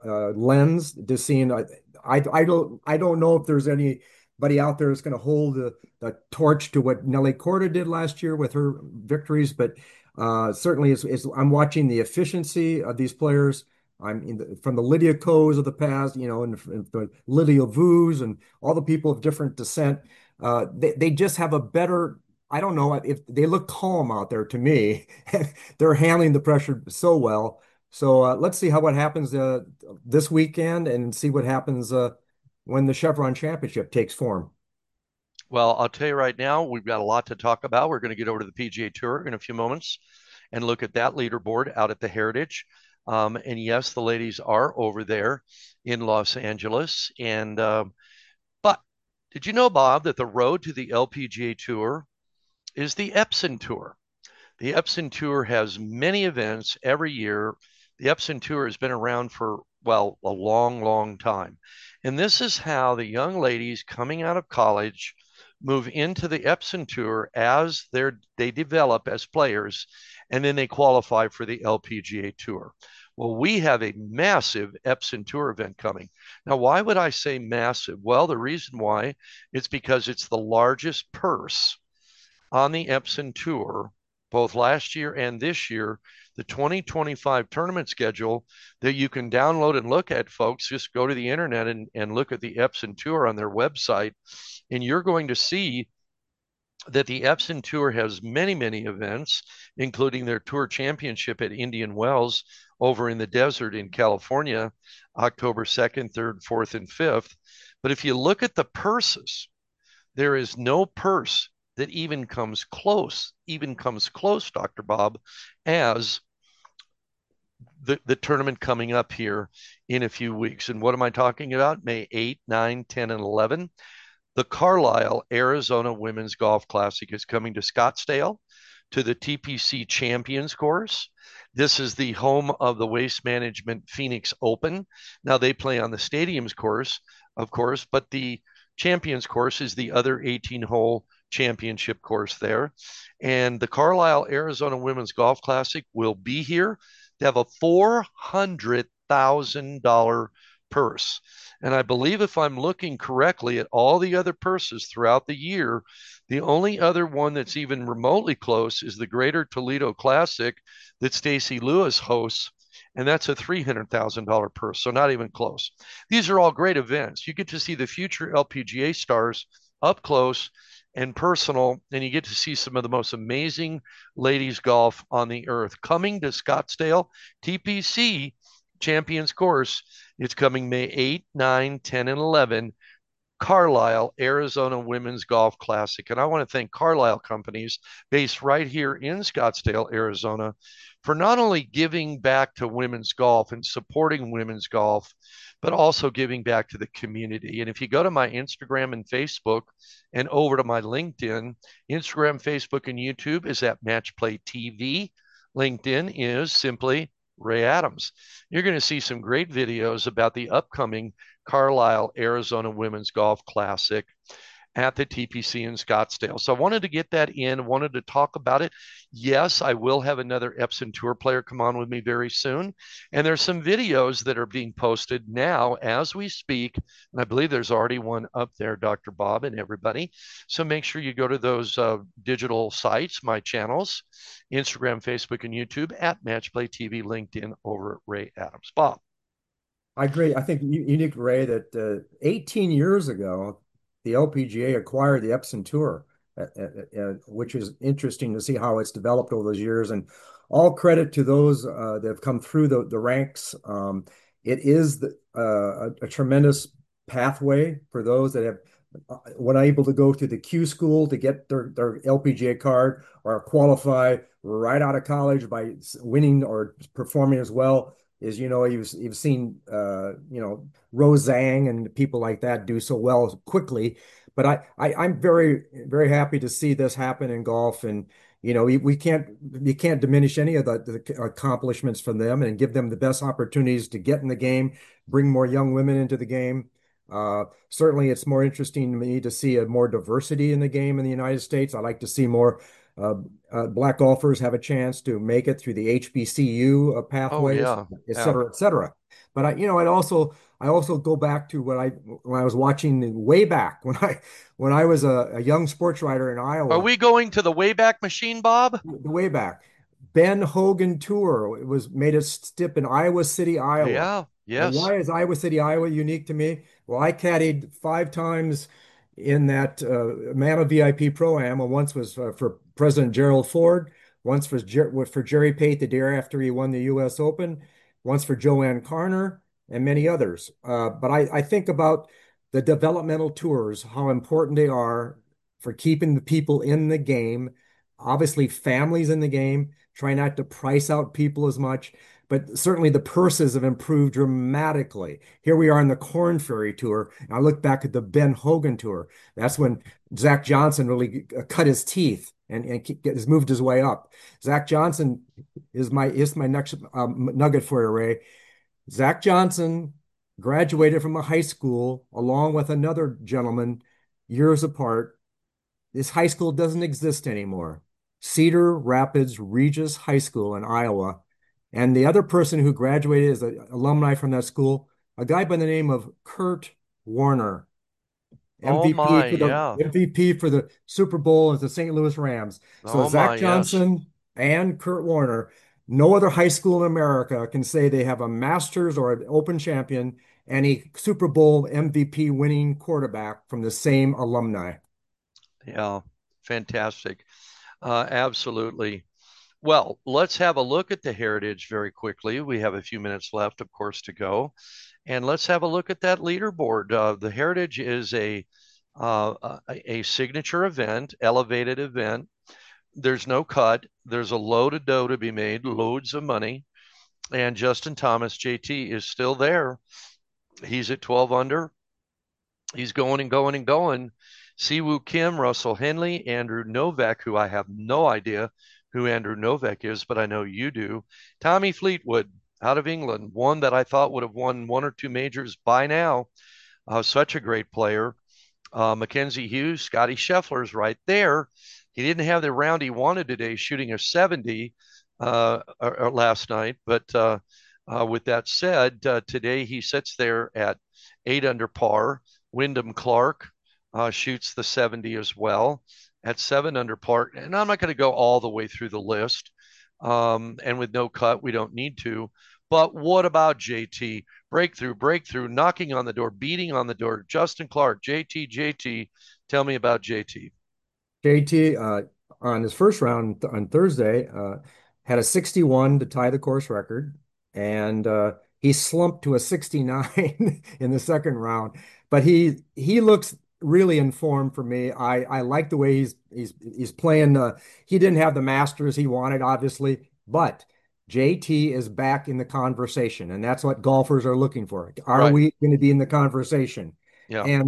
lens to seeing. I don't know if there's anybody out there that's going to hold the torch to what Nelly Korda did last year with her victories, but certainly I'm watching the efficiency of these players. From the Lydia Ko's of the past, and the Lydia Vu's and all the people of different descent. They just have a better. I don't know if they look calm out there to me. They're handling the pressure so well. So let's see what happens this weekend and see what happens when the Chevron Championship takes form. Well, I'll tell you right now, we've got a lot to talk about. We're going to get over to the PGA Tour in a few moments and look at that leaderboard out at the Heritage. And yes, the ladies are over there in Los Angeles. And but did you know, Bob, that the road to the LPGA Tour is the Epson Tour? The Epson Tour has many events every year. The Epson Tour has been around for, well, a long, long time. And this is how the young ladies coming out of college move into the Epson Tour as they develop as players, and then they qualify for the LPGA Tour. Well, we have a massive Epson Tour event coming. Now, why would I say massive? Well, the reason why is because it's the largest purse on the Epson Tour, both last year and this year. The 2025 tournament schedule that you can download and look at, folks. Just go to the internet and look at the Epson Tour on their website, and you're going to see that the Epson Tour has many, many events, including their Tour Championship at Indian Wells over in the desert in California, October 2nd, 3rd, 4th, and 5th. But if you look at the purses, there is no purse that even comes close, Dr. Bob, as the tournament coming up here in a few weeks. And what am I talking about? May 8, 9, 10, and 11. The Carlisle, Arizona Women's Golf Classic is coming to Scottsdale to the TPC Champions Course. This is the home of the Waste Management Phoenix Open. Now, they play on the Stadiums course, of course, but the Champions Course is the other 18-hole championship course there. And the Carlisle, Arizona Women's Golf Classic will be here. They have a $400,000 purse. And I believe, if I'm looking correctly at all the other purses throughout the year, the only other one that's even remotely close is the Greater Toledo Classic that Stacy Lewis hosts, and that's a $300,000 purse, so not even close. These are all great events. You get to see the future LPGA stars up close and personal, and you get to see some of the most amazing ladies golf on the earth. Coming to Scottsdale, TPC Champions Course, it's coming May 8, 9, 10, and 11. Carlisle, Arizona Women's Golf Classic. And I want to thank Carlisle Companies, based right here in Scottsdale, Arizona, for not only giving back to women's golf and supporting women's golf, but also giving back to the community. And if you go to my Instagram and Facebook and over to my LinkedIn, Instagram, Facebook, and YouTube is at Match Play TV. LinkedIn is simply Ray Adams. You're going to see some great videos about the upcoming Carlisle, Arizona Women's Golf Classic. at the TPC in Scottsdale. So I wanted to get that in, wanted to talk about it. Yes, I will have another Epson Tour player come on with me very soon. And there's some videos that are being posted now as we speak. And I believe there's already one up there, Dr. Bob and everybody. So make sure you go to those digital sites, my channels, Instagram, Facebook, and YouTube at Match Play TV, LinkedIn over at Ray Adams. Bob. I agree. I think unique, Ray, that 18 years ago, the LPGA acquired the Epson Tour, which is interesting to see how it's developed over those years. And all credit to those that have come through the ranks. It is a tremendous pathway for those that have were able to go to the Q school to get their LPGA card or qualify right out of college by winning or performing as well. Is, you've seen, Rose Zhang and people like that do so well quickly. But I'm very, very happy to see this happen in golf. And, we can't diminish any of the accomplishments from them and give them the best opportunities to get in the game, bring more young women into the game. Certainly, it's more interesting to me to see a more diversity in the game in the United States. I like to see more black golfers have a chance to make it through the HBCU pathways, et cetera, et cetera. But I also go back to when I was watching way back when I was a young sports writer in Iowa. Are we going to the Wayback Machine, Bob? The Wayback. Ben Hogan Tour. It was made a stip in Iowa City, Iowa. Yeah, yes. And why is Iowa City, Iowa unique to me? Well, I caddied 5 times in that MAMA VIP Pro-Am. Once was for President Gerald Ford, once for Jerry Pate the day after he won the U.S. Open, once for Joanne Carner, and many others. But I think about the developmental tours, how important they are for keeping the people in the game, obviously families in the game, try not to price out people as much. But certainly the purses have improved dramatically. Here we are in the Corn Ferry Tour. And I look back at the Ben Hogan Tour. That's when Zach Johnson really cut his teeth and has moved his way up. Zach Johnson is my next nugget for you, Ray. Zach Johnson graduated from a high school along with another gentleman years apart. This high school doesn't exist anymore. Cedar Rapids Regis High School in Iowa. And the other person who graduated as an alumni from that school, a guy by the name of Kurt Warner, MVP for the Super Bowl as the St. Louis Rams. So Zach Johnson and Kurt Warner, no other high school in America can say they have a Masters or an Open champion and a Super Bowl MVP winning quarterback from the same alumni. Yeah, fantastic. Absolutely. Well, let's have a look at the heritage very quickly. We have a few minutes left, of course, to go. And let's have a look at that leaderboard. The heritage is a signature event, elevated event. There's no cut. There's a load of dough to be made, loads of money. And Justin Thomas, JT, is still there. He's at 12 under. He's going and going and going. Siwoo Kim, Russell Henley, Andrew Novak, who I have no idea who Andrew Novak is, but I know you do. Tommy Fleetwood out of England, one that I thought would have won 1 or 2 majors by now. Such a great player. Mackenzie Hughes, Scotty Scheffler's right there. He didn't have the round he wanted today, shooting a 70 last night. But with that said, today he sits there at 8 under par. Wyndham Clark shoots the 70 as well at 7 under par. And I'm not going to go all the way through the list. And with no cut, we don't need to. But what about JT? Breakthrough, knocking on the door, beating on the door. Justin Clark, JT. Tell me about JT. JT, on his first round on Thursday, had a 61 to tie the course record. And he slumped to a 69 in the second round. But he looks really in form for me. I like the way he's playing. He didn't have the Masters he wanted, obviously, but JT is back in the conversation, and that's what golfers are looking for. Are we going to be in the conversation? Yeah. And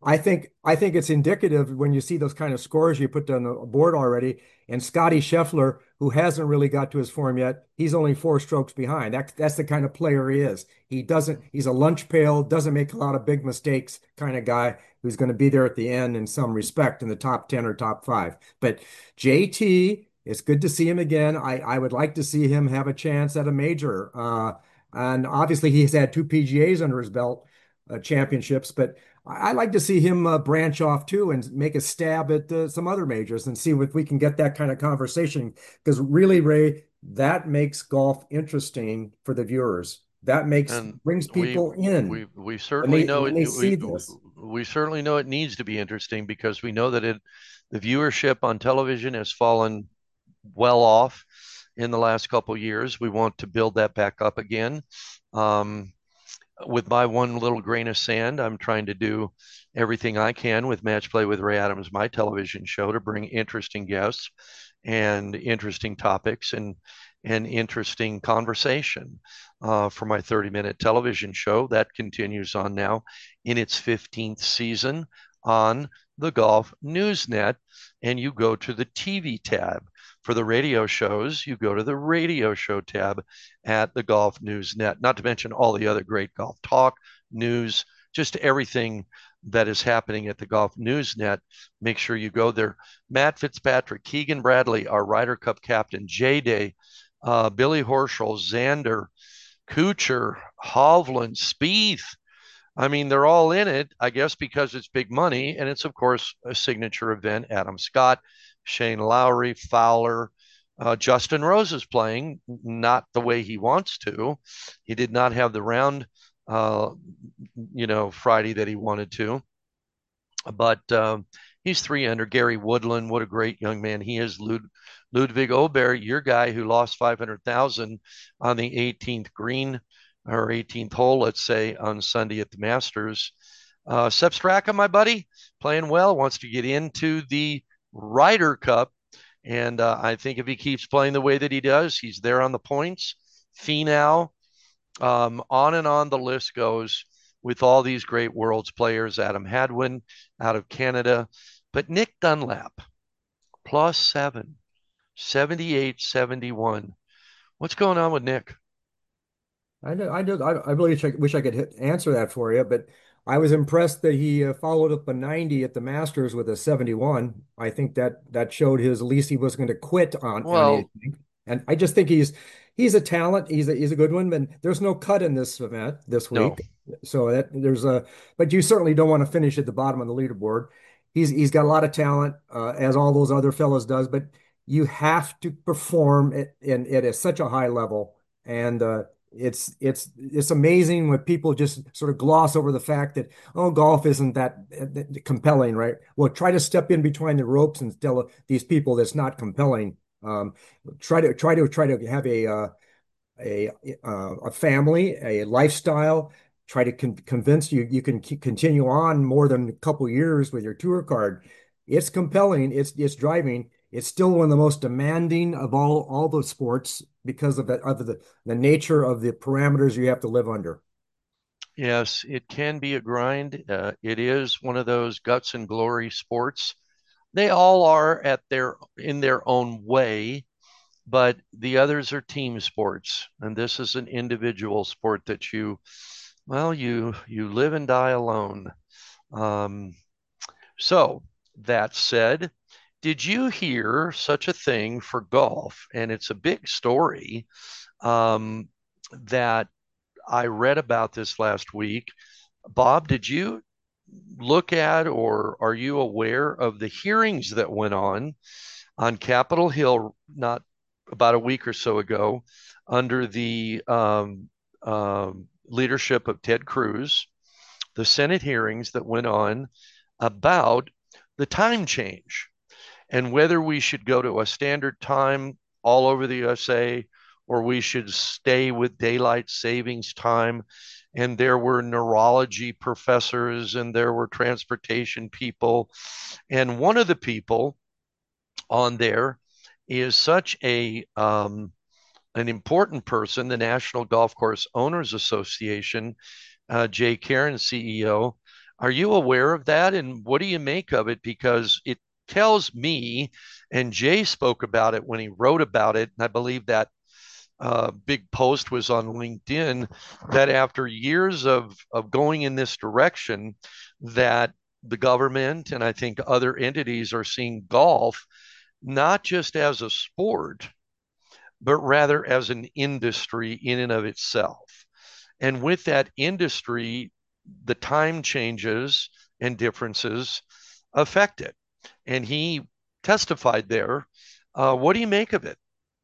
I think it's indicative when you see those kind of scores you put on the board already. And Scotty Scheffler, who hasn't really got to his form yet, he's only 4 strokes behind. That's the kind of player he is. He's a lunch pail, doesn't make a lot of big mistakes kind of guy who's going to be there at the end in some respect in the top 10 or top five. But JT, it's good to see him again. I would like to see him have a chance at a major. And obviously he's had 2 PGAs under his belt, championships, but I'd like to see him branch off too and make a stab at some other majors and see if we can get that kind of conversation. Because really, Ray, that makes golf interesting for the viewers. That brings people in we when certainly they know when it. they see this. We certainly know it needs to be interesting because we know that the viewership on television has fallen well off in the last couple of years. We want to build that back up again. With my one little grain of sand, I'm trying to do everything I can with Match Play with Ray Adams, my television show, to bring interesting guests and interesting topics and interesting conversation for my 30-minute television show that continues on now in its 15th season on the Golf Newsnet. And you go to the TV tab. For the radio shows, you go to the radio show tab at the Golf Newsnet, not to mention all the other great golf talk, news, just everything that is happening at the Golf Newsnet. Make sure you go there. Matt Fitzpatrick, Keegan Bradley, our Ryder Cup captain, J-Day, Billy Horschel, Xander, Kuchar, Hovland, Spieth. I mean, they're all in it, I guess, because it's big money. And it's, of course, a signature event. Adam Scott, Shane Lowry, Fowler, Justin Rose is playing, not the way he wants to. He did not have the round, Friday that he wanted to. But he's 3 under. Gary Woodland, what a great young man he is. Ludwig Oberg, your guy who lost 500,000 on the 18th green or 18th hole, let's say, on Sunday at the Masters. Sepp Straka, my buddy, playing well, wants to get into the Ryder Cup. And I think if he keeps playing the way that he does, he's there on the points. Finau, on and on the list goes with all these great world's players. Adam Hadwin out of Canada. But Nick Dunlap, +7, 78, 71. What's going on with Nick? I really wish I could answer that for you, but I was impressed that he followed up a 90 at the Masters with a 71. I think that showed at least he wasn't going to quit on anything. And I just think he's a talent. He's a good one, but there's no cut in this event this week. No. So but you certainly don't want to finish at the bottom of the leaderboard. He's got a lot of talent, as all those other fellows does, but you have to perform at such a high level. And it's amazing when people just sort of gloss over the fact that, oh, golf isn't that compelling, right? Well, try to step in between the ropes and tell these people that's not compelling. Try to have a family, a lifestyle. Try to convince you can continue on more than a couple years with your tour card. It's compelling. It's driving. It's still one of the most demanding of all the sports because of the nature of the parameters you have to live under. Yes, it can be a grind. It is one of those guts and glory sports. They all are in their own way, but the others are team sports, and this is an individual sport that you live and die alone. So that said, did you hear such a thing for golf? And it's a big story that I read about this last week. Bob, did you look at or are you aware of the hearings that went on Capitol Hill not about a week or so ago under the leadership of Ted Cruz, the Senate hearings that went on about the time change and whether we should go to a standard time all over the USA or we should stay with daylight savings time. And there were neurology professors and there were transportation people. And one of the people on there is such an important person, the National Golf Course Owners Association, Jay Karen, CEO. Are you aware of that? And what do you make of it? Because it tells me, and Jay spoke about it when he wrote about it, and I believe that big post was on LinkedIn, that after years of going in this direction, that the government and I think other entities are seeing golf not just as a sport, but rather as an industry in and of itself. And with that industry, the time changes and differences affect it. And he testified there. What do you make of it?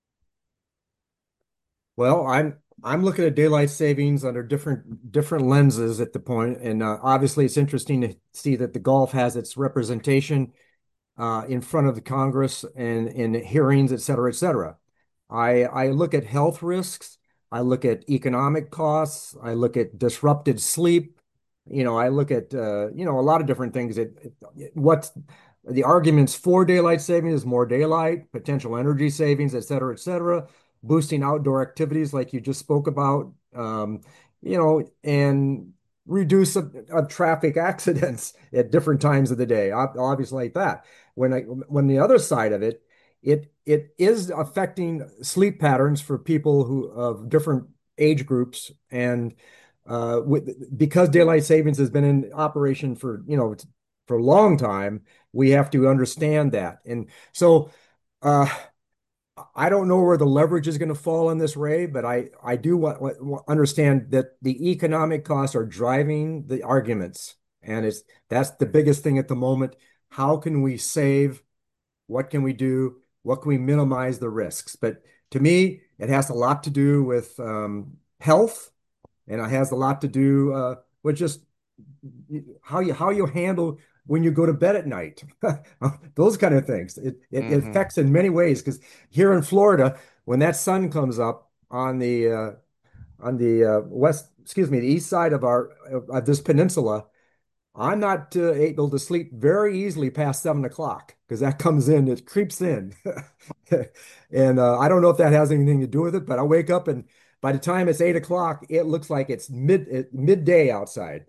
Well, I'm looking at daylight savings under different lenses at the point, and obviously it's interesting to see that the golf has its representation in front of the Congress and in hearings, et cetera, et cetera. I look at health risks, I look at economic costs, I look at disrupted sleep, I look at a lot of different things. What the arguments for daylight savings is more daylight, potential energy savings, et cetera, boosting outdoor activities like you just spoke about, and reduce of traffic accidents at different times of the day, obviously like that. When the other side of it, it is affecting sleep patterns for people who of different age groups, and because daylight savings has been in operation for a long time, we have to understand that. And so I don't know where the leverage is going to fall in this, Ray, but I do understand that the economic costs are driving the arguments, and that's the biggest thing at the moment. How can we save? What can we do? What can we minimize the risks? But to me, it has a lot to do with health, and it has a lot to do with just how you handle when you go to bed at night. Those kind of things. It affects in many ways, because here in Florida, when that sun comes up on the the east side of this peninsula, I'm not able to sleep very easily past 7 o'clock, because that comes in, it creeps in. And I don't know if that has anything to do with it, but I wake up and by the time it's 8 o'clock, it looks like it's midday outside.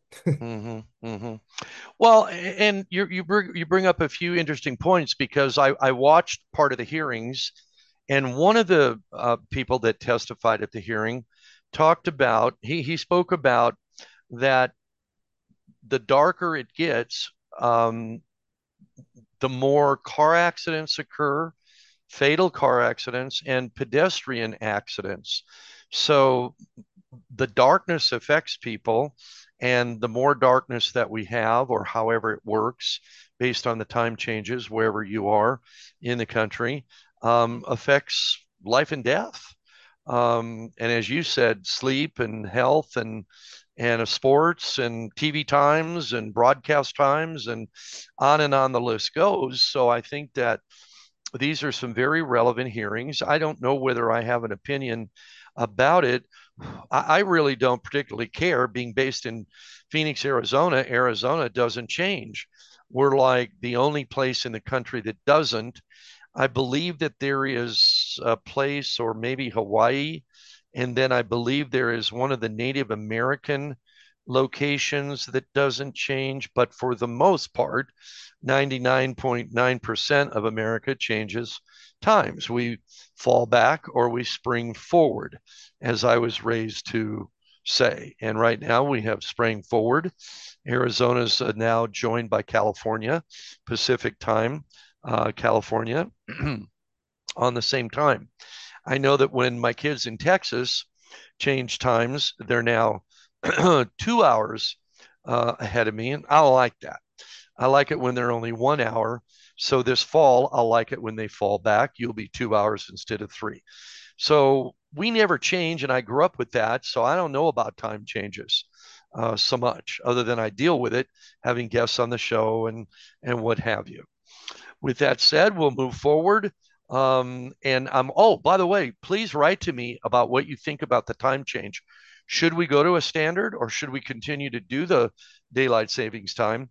Well, and you bring up a few interesting points, because I watched part of the hearings, and one of the people that testified at the hearing talked about, he spoke about that the darker it gets, the more car accidents occur, fatal car accidents, and pedestrian accidents. So the darkness affects people, and the more darkness that we have, or however it works, based on the time changes wherever you are in the country, affects life and death. And as you said, sleep and health and sports and TV times and broadcast times and on the list goes. So I think that these are some very relevant hearings. I don't know whether I have an opinion about it. I really don't particularly care. Being based in Phoenix, Arizona, Arizona doesn't change. We're like the only place in the country that doesn't. I believe that there is a place, or maybe Hawaii, and then I believe there is one of the Native American locations that doesn't change. But for the most part, 99.9% of America changes times. We fall back or we spring forward, as I was raised to say. And right now we have spring forward. Arizona's now joined by California, Pacific time, California on the same time. I know that when my kids in Texas change times, they're now 2 hours ahead of me, and I like that. I like it when they're only 1 hour. So this fall, I'll like it when they fall back. You'll be 2 hours instead of three. So we never change, and I grew up with that. So I don't know about time changes so much, other than I deal with it, having guests on the show and what have you. With that said, we'll move forward. And oh, by the way, please write to me about what you think about the time change. Should we go to a standard, or should we continue to do the daylight savings time.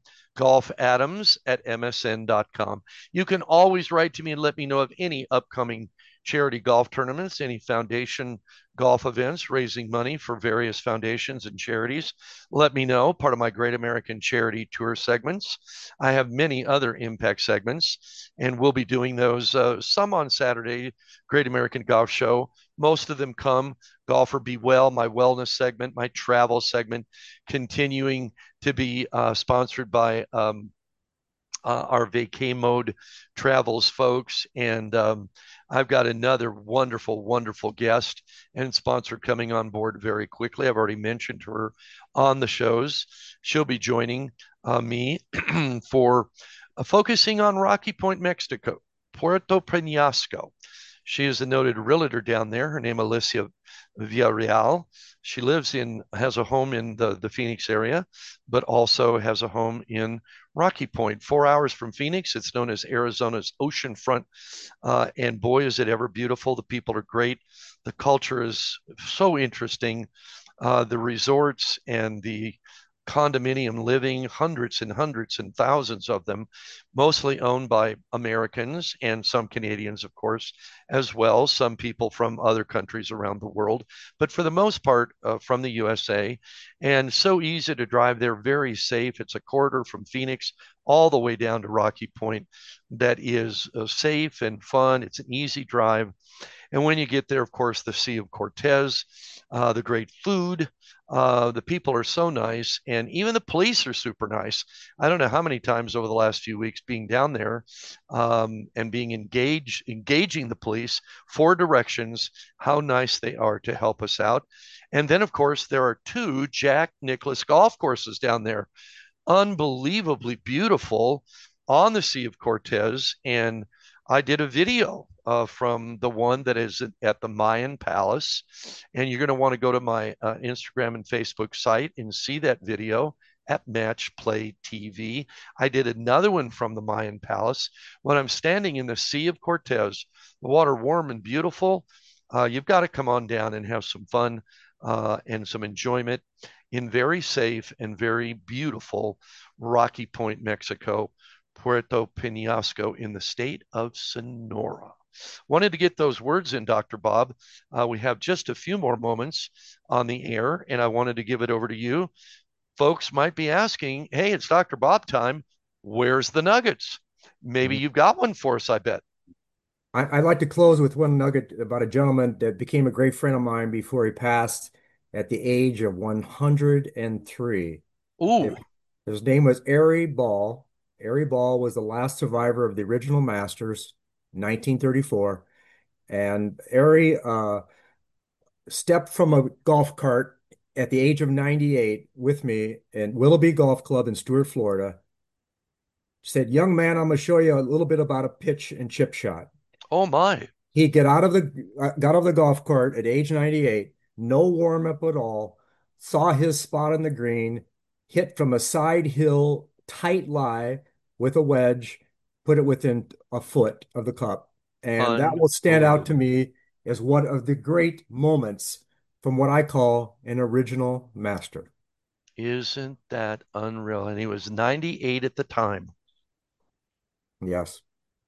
golfadams@msn.com. You can always write to me and let me know of any upcoming charity golf tournaments, any foundation golf events, raising money for various foundations and charities. Let me know. Part of my Great American Charity Tour segments. I have many other impact segments, and we'll be doing those, some on Saturday, Great American Golf Show. Most of them come. Golfer Be Well, my wellness segment, my travel segment, continuing to be sponsored by our Vacay Mode Travels folks. And I've got another wonderful, wonderful guest and sponsor coming on board very quickly. I've already mentioned her on the shows. She'll be joining me for focusing on Rocky Point, Mexico, Puerto Penasco. She is a noted realtor down there. Her name is Alicia Villarreal. She has a home in the Phoenix area, but also has a home in Rocky Point, 4 hours from Phoenix. It's known as Arizona's oceanfront. And boy, is it ever beautiful. The people are great. The culture is so interesting. The resorts and the condominium living, hundreds and hundreds and thousands of them, mostly owned by Americans and some Canadians, of course, as well. Some people from other countries around the world, but for the most part from the USA. And so easy to drive there, very safe. It's a corridor from Phoenix all the way down to Rocky Point that is safe and fun. It's an easy drive. And when you get there, of course, the Sea of Cortez, the great food, the people are so nice, and even the police are super nice. I don't know how many times over the last few weeks being down there and being engaging the police for directions, how nice they are to help us out. And then, of course, there are 2 Jack Nicklaus golf courses down there, unbelievably beautiful on the Sea of Cortez. And I did a video from the one that is at the Mayan Palace. And you're going to want to go to my Instagram and Facebook site and see that video at Match Play TV. I did another one from the Mayan Palace when I'm standing in the Sea of Cortez, the water warm and beautiful. You've got to come on down and have some fun and some enjoyment in very safe and very beautiful Rocky Point, Mexico, Puerto Penasco in the state of Sonora. Wanted to get those words in, Dr. Bob. We have just a few more moments on the air, and I wanted to give it over to you. Folks might be asking, hey, it's Dr. Bob time. Where's the nuggets? Maybe you've got one for us, I bet. I'd like to close with one nugget about a gentleman that became a great friend of mine before he passed at the age of 103. Ooh. His name was Arrie Ball. Arrie Ball was the last survivor of the original Masters, 1934. And Arrie stepped from a golf cart at the age of 98 with me in Willoughby Golf Club in Stuart, Florida. Said, young man, I'm going to show you a little bit about a pitch and chip shot. Oh, my. He got out of the golf cart at age 98, no warm-up at all, saw his spot on the green, hit from a side hill, tight lie with a wedge, put it within a foot of the cup. And that will stand out to me as one of the great moments from what I call an original master. Isn't that unreal? And he was 98 at the time. Yes.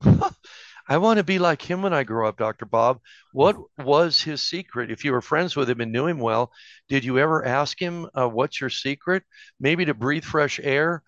I want to be like him when I grow up, Dr. Bob. What was his secret? If you were friends with him and knew him well, did you ever ask him, what's your secret? Maybe to breathe fresh air,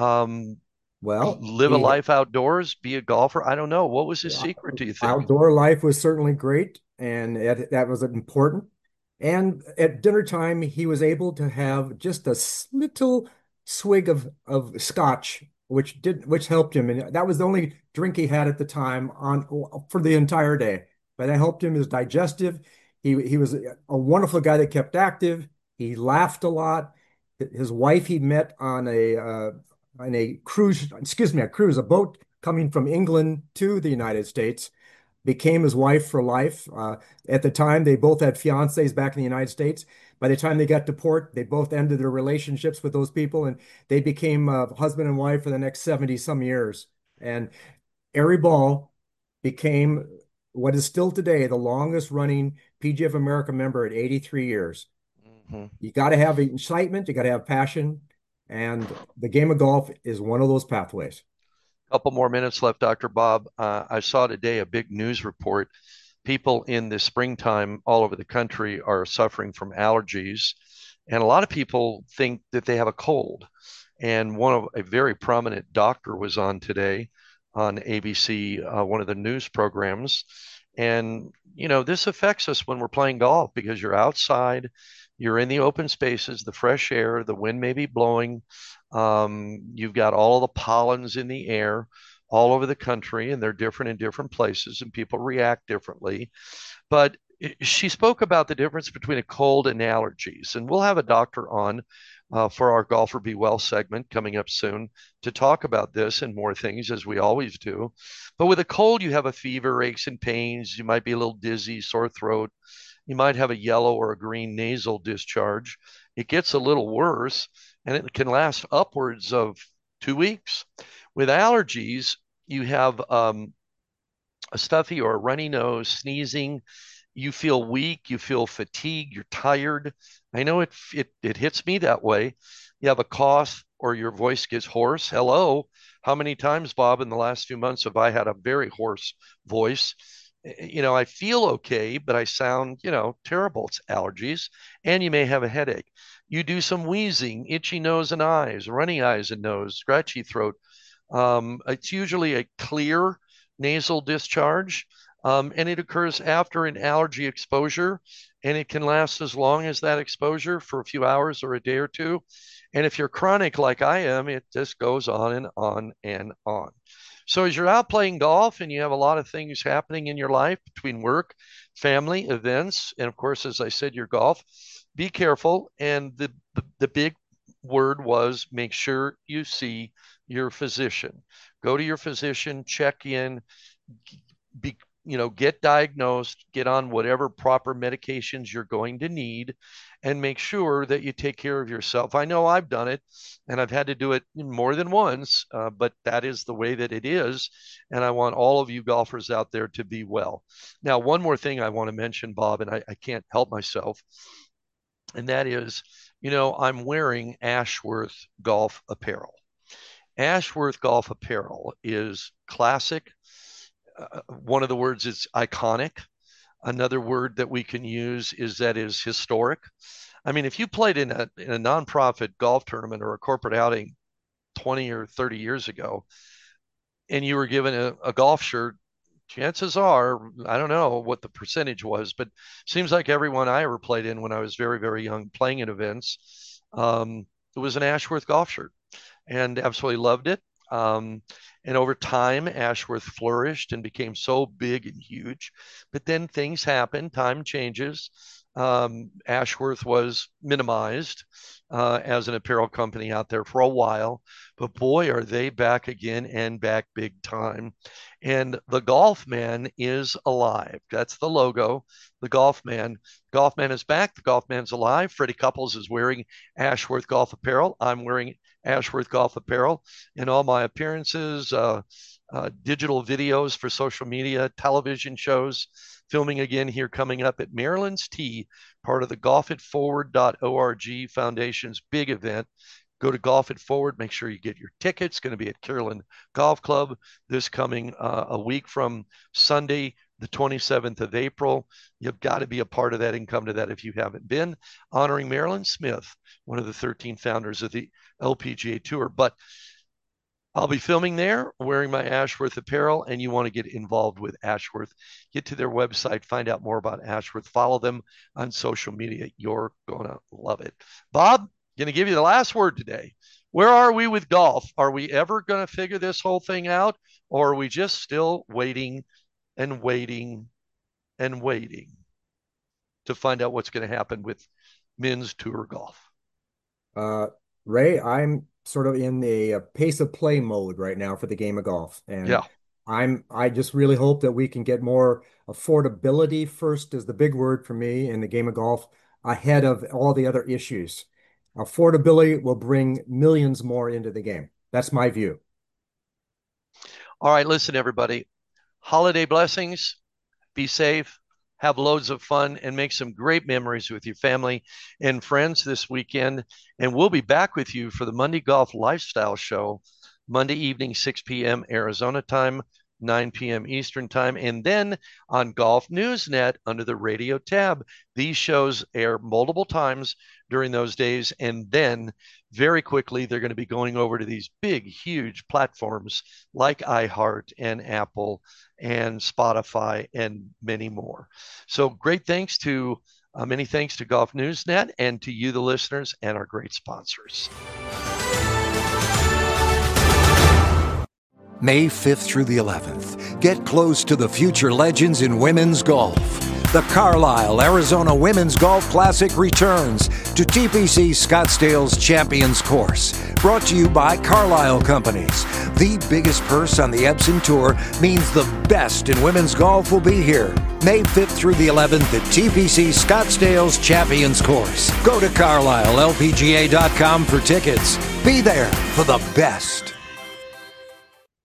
live a life outdoors, be a golfer. I don't know. What was his secret, do you think? Outdoor life was certainly great, and that was important. And at dinner time, he was able to have just a little swig of scotch, which helped him. And that was the only drink he had at the time for the entire day. But that helped him. His digestive. He was a wonderful guy that kept active. He laughed a lot. His wife he met on a cruise, a boat coming from England to the United States, became his wife for life. At the time, they both had fiancés back in the United States. By the time they got to port, they both ended their relationships with those people, and they became husband and wife for the next 70-some years. And Arrie Ball became what is still today the longest running PGA of America member at 83 years. Mm-hmm. You got to have excitement. You got to have passion. And the game of golf is one of those pathways. Couple more minutes left, Dr. Bob. I saw today a big news report. People in the springtime all over the country are suffering from allergies, and a lot of people think that they have a cold. And a very prominent doctor was on today on ABC, one of the news programs. And, this affects us when we're playing golf because you're outside, you're in the open spaces, the fresh air, the wind may be blowing. You've got all of the pollens in the air all over the country, and they're different in different places, and people react differently. But she spoke about the difference between a cold and allergies, and we'll have a doctor on for our Golfer Be Well segment coming up soon to talk about this and more things, as we always do. But with a cold, you have a fever, aches and pains. You might be a little dizzy, sore throat. You might have a yellow or a green nasal discharge. It gets a little worse, and it can last upwards of 2 weeks. With allergies, you have a stuffy or a runny nose, sneezing. You feel weak, you feel fatigued, you're tired. I know it hits me that way. You have a cough or your voice gets hoarse. Hello. How many times, Bob, in the last few months have I had a very hoarse voice? I feel okay, but I sound, terrible. It's allergies. And you may have a headache. You do some wheezing, itchy nose and eyes, runny eyes and nose, scratchy throat. It's usually a clear nasal discharge, and it occurs after an allergy exposure, and it can last as long as that exposure for a few hours or a day or two. And if you're chronic like I am, it just goes on and on and on. So as you're out playing golf and you have a lot of things happening in your life between work, family, events, and of course, as I said, your golf, be careful. And the big word was make sure you see your physician. Go to your physician, check in, get diagnosed, get on whatever proper medications you're going to need, and make sure that you take care of yourself. I know I've done it, and I've had to do it more than once, but that is the way that it is. And I want all of you golfers out there to be well. Now, one more thing I want to mention, Bob, and I can't help myself, and that is, I'm wearing Ashworth golf apparel. Ashworth golf apparel is classic. One of the words is iconic. Another word that we can use is historic. I mean, if you played in a nonprofit golf tournament or a corporate outing 20 or 30 years ago, and you were given a golf shirt, chances are, I don't know what the percentage was, but seems like everyone I ever played in when I was very, very young playing in events, it was an Ashworth golf shirt, and absolutely loved it. And over time, Ashworth flourished and became so big and huge. But then things happen, time changes. Ashworth was minimized as an apparel company out there for a while. But boy, are they back again and back big time. And the Golfman is alive. That's the logo, the Golfman. Golfman is back. The Golfman's alive. Freddie Couples is wearing Ashworth golf apparel. I'm wearing Ashworth golf apparel in all my appearances, digital videos for social media, television shows, filming again here coming up at Maryland's Tee, part of the golfitforward.org Foundation's big event. Go to Golf It Forward. Make sure you get your tickets. Going to be at Kierland Golf Club this coming a week from Sunday, the 27th of April. You've got to be a part of that and come to that if you haven't been. Honoring Marilyn Smith, one of the 13 founders of the LPGA Tour. But I'll be filming there wearing my Ashworth apparel, and you want to get involved with Ashworth. Get to their website, find out more about Ashworth, follow them on social media. You're going to love it. Bob, going to give you the last word today. Where are we with golf? Are we ever going to figure this whole thing out, or are we just still waiting and waiting and waiting to find out what's going to happen with men's tour golf? Ray, I'm sort of in a pace of play mode right now for the game of golf. And yeah, I just really hope that we can get more affordability first is the big word for me in the game of golf ahead of all the other issues. Affordability will bring millions more into the game. That's my view. All right, listen, everybody. Holiday blessings. Be safe. have loads of fun, and make some great memories with your family and friends this weekend. And we'll be back with you for the Monday Golf Lifestyle Show, Monday evening, 6 p.m. Arizona time, 9 p.m. Eastern time, and then on Golf Newsnet under the radio tab. These shows air multiple times during those days, and then very quickly they're going to be going over to these big, huge platforms like iHeart and Apple and Spotify and many more. So great thanks to many thanks to Golf Newsnet and to you, the listeners, and our great sponsors. May 5th through the 11th, get close to the future legends in women's golf. The Carlisle, Arizona Women's Golf Classic returns to TPC Scottsdale's Champions Course. Brought to you by Carlisle Companies. The biggest purse on the Epson Tour means the best in women's golf will be here. May 5th through the 11th at TPC Scottsdale's Champions Course. Go to CarlisleLPGA.com for tickets. Be there for the best.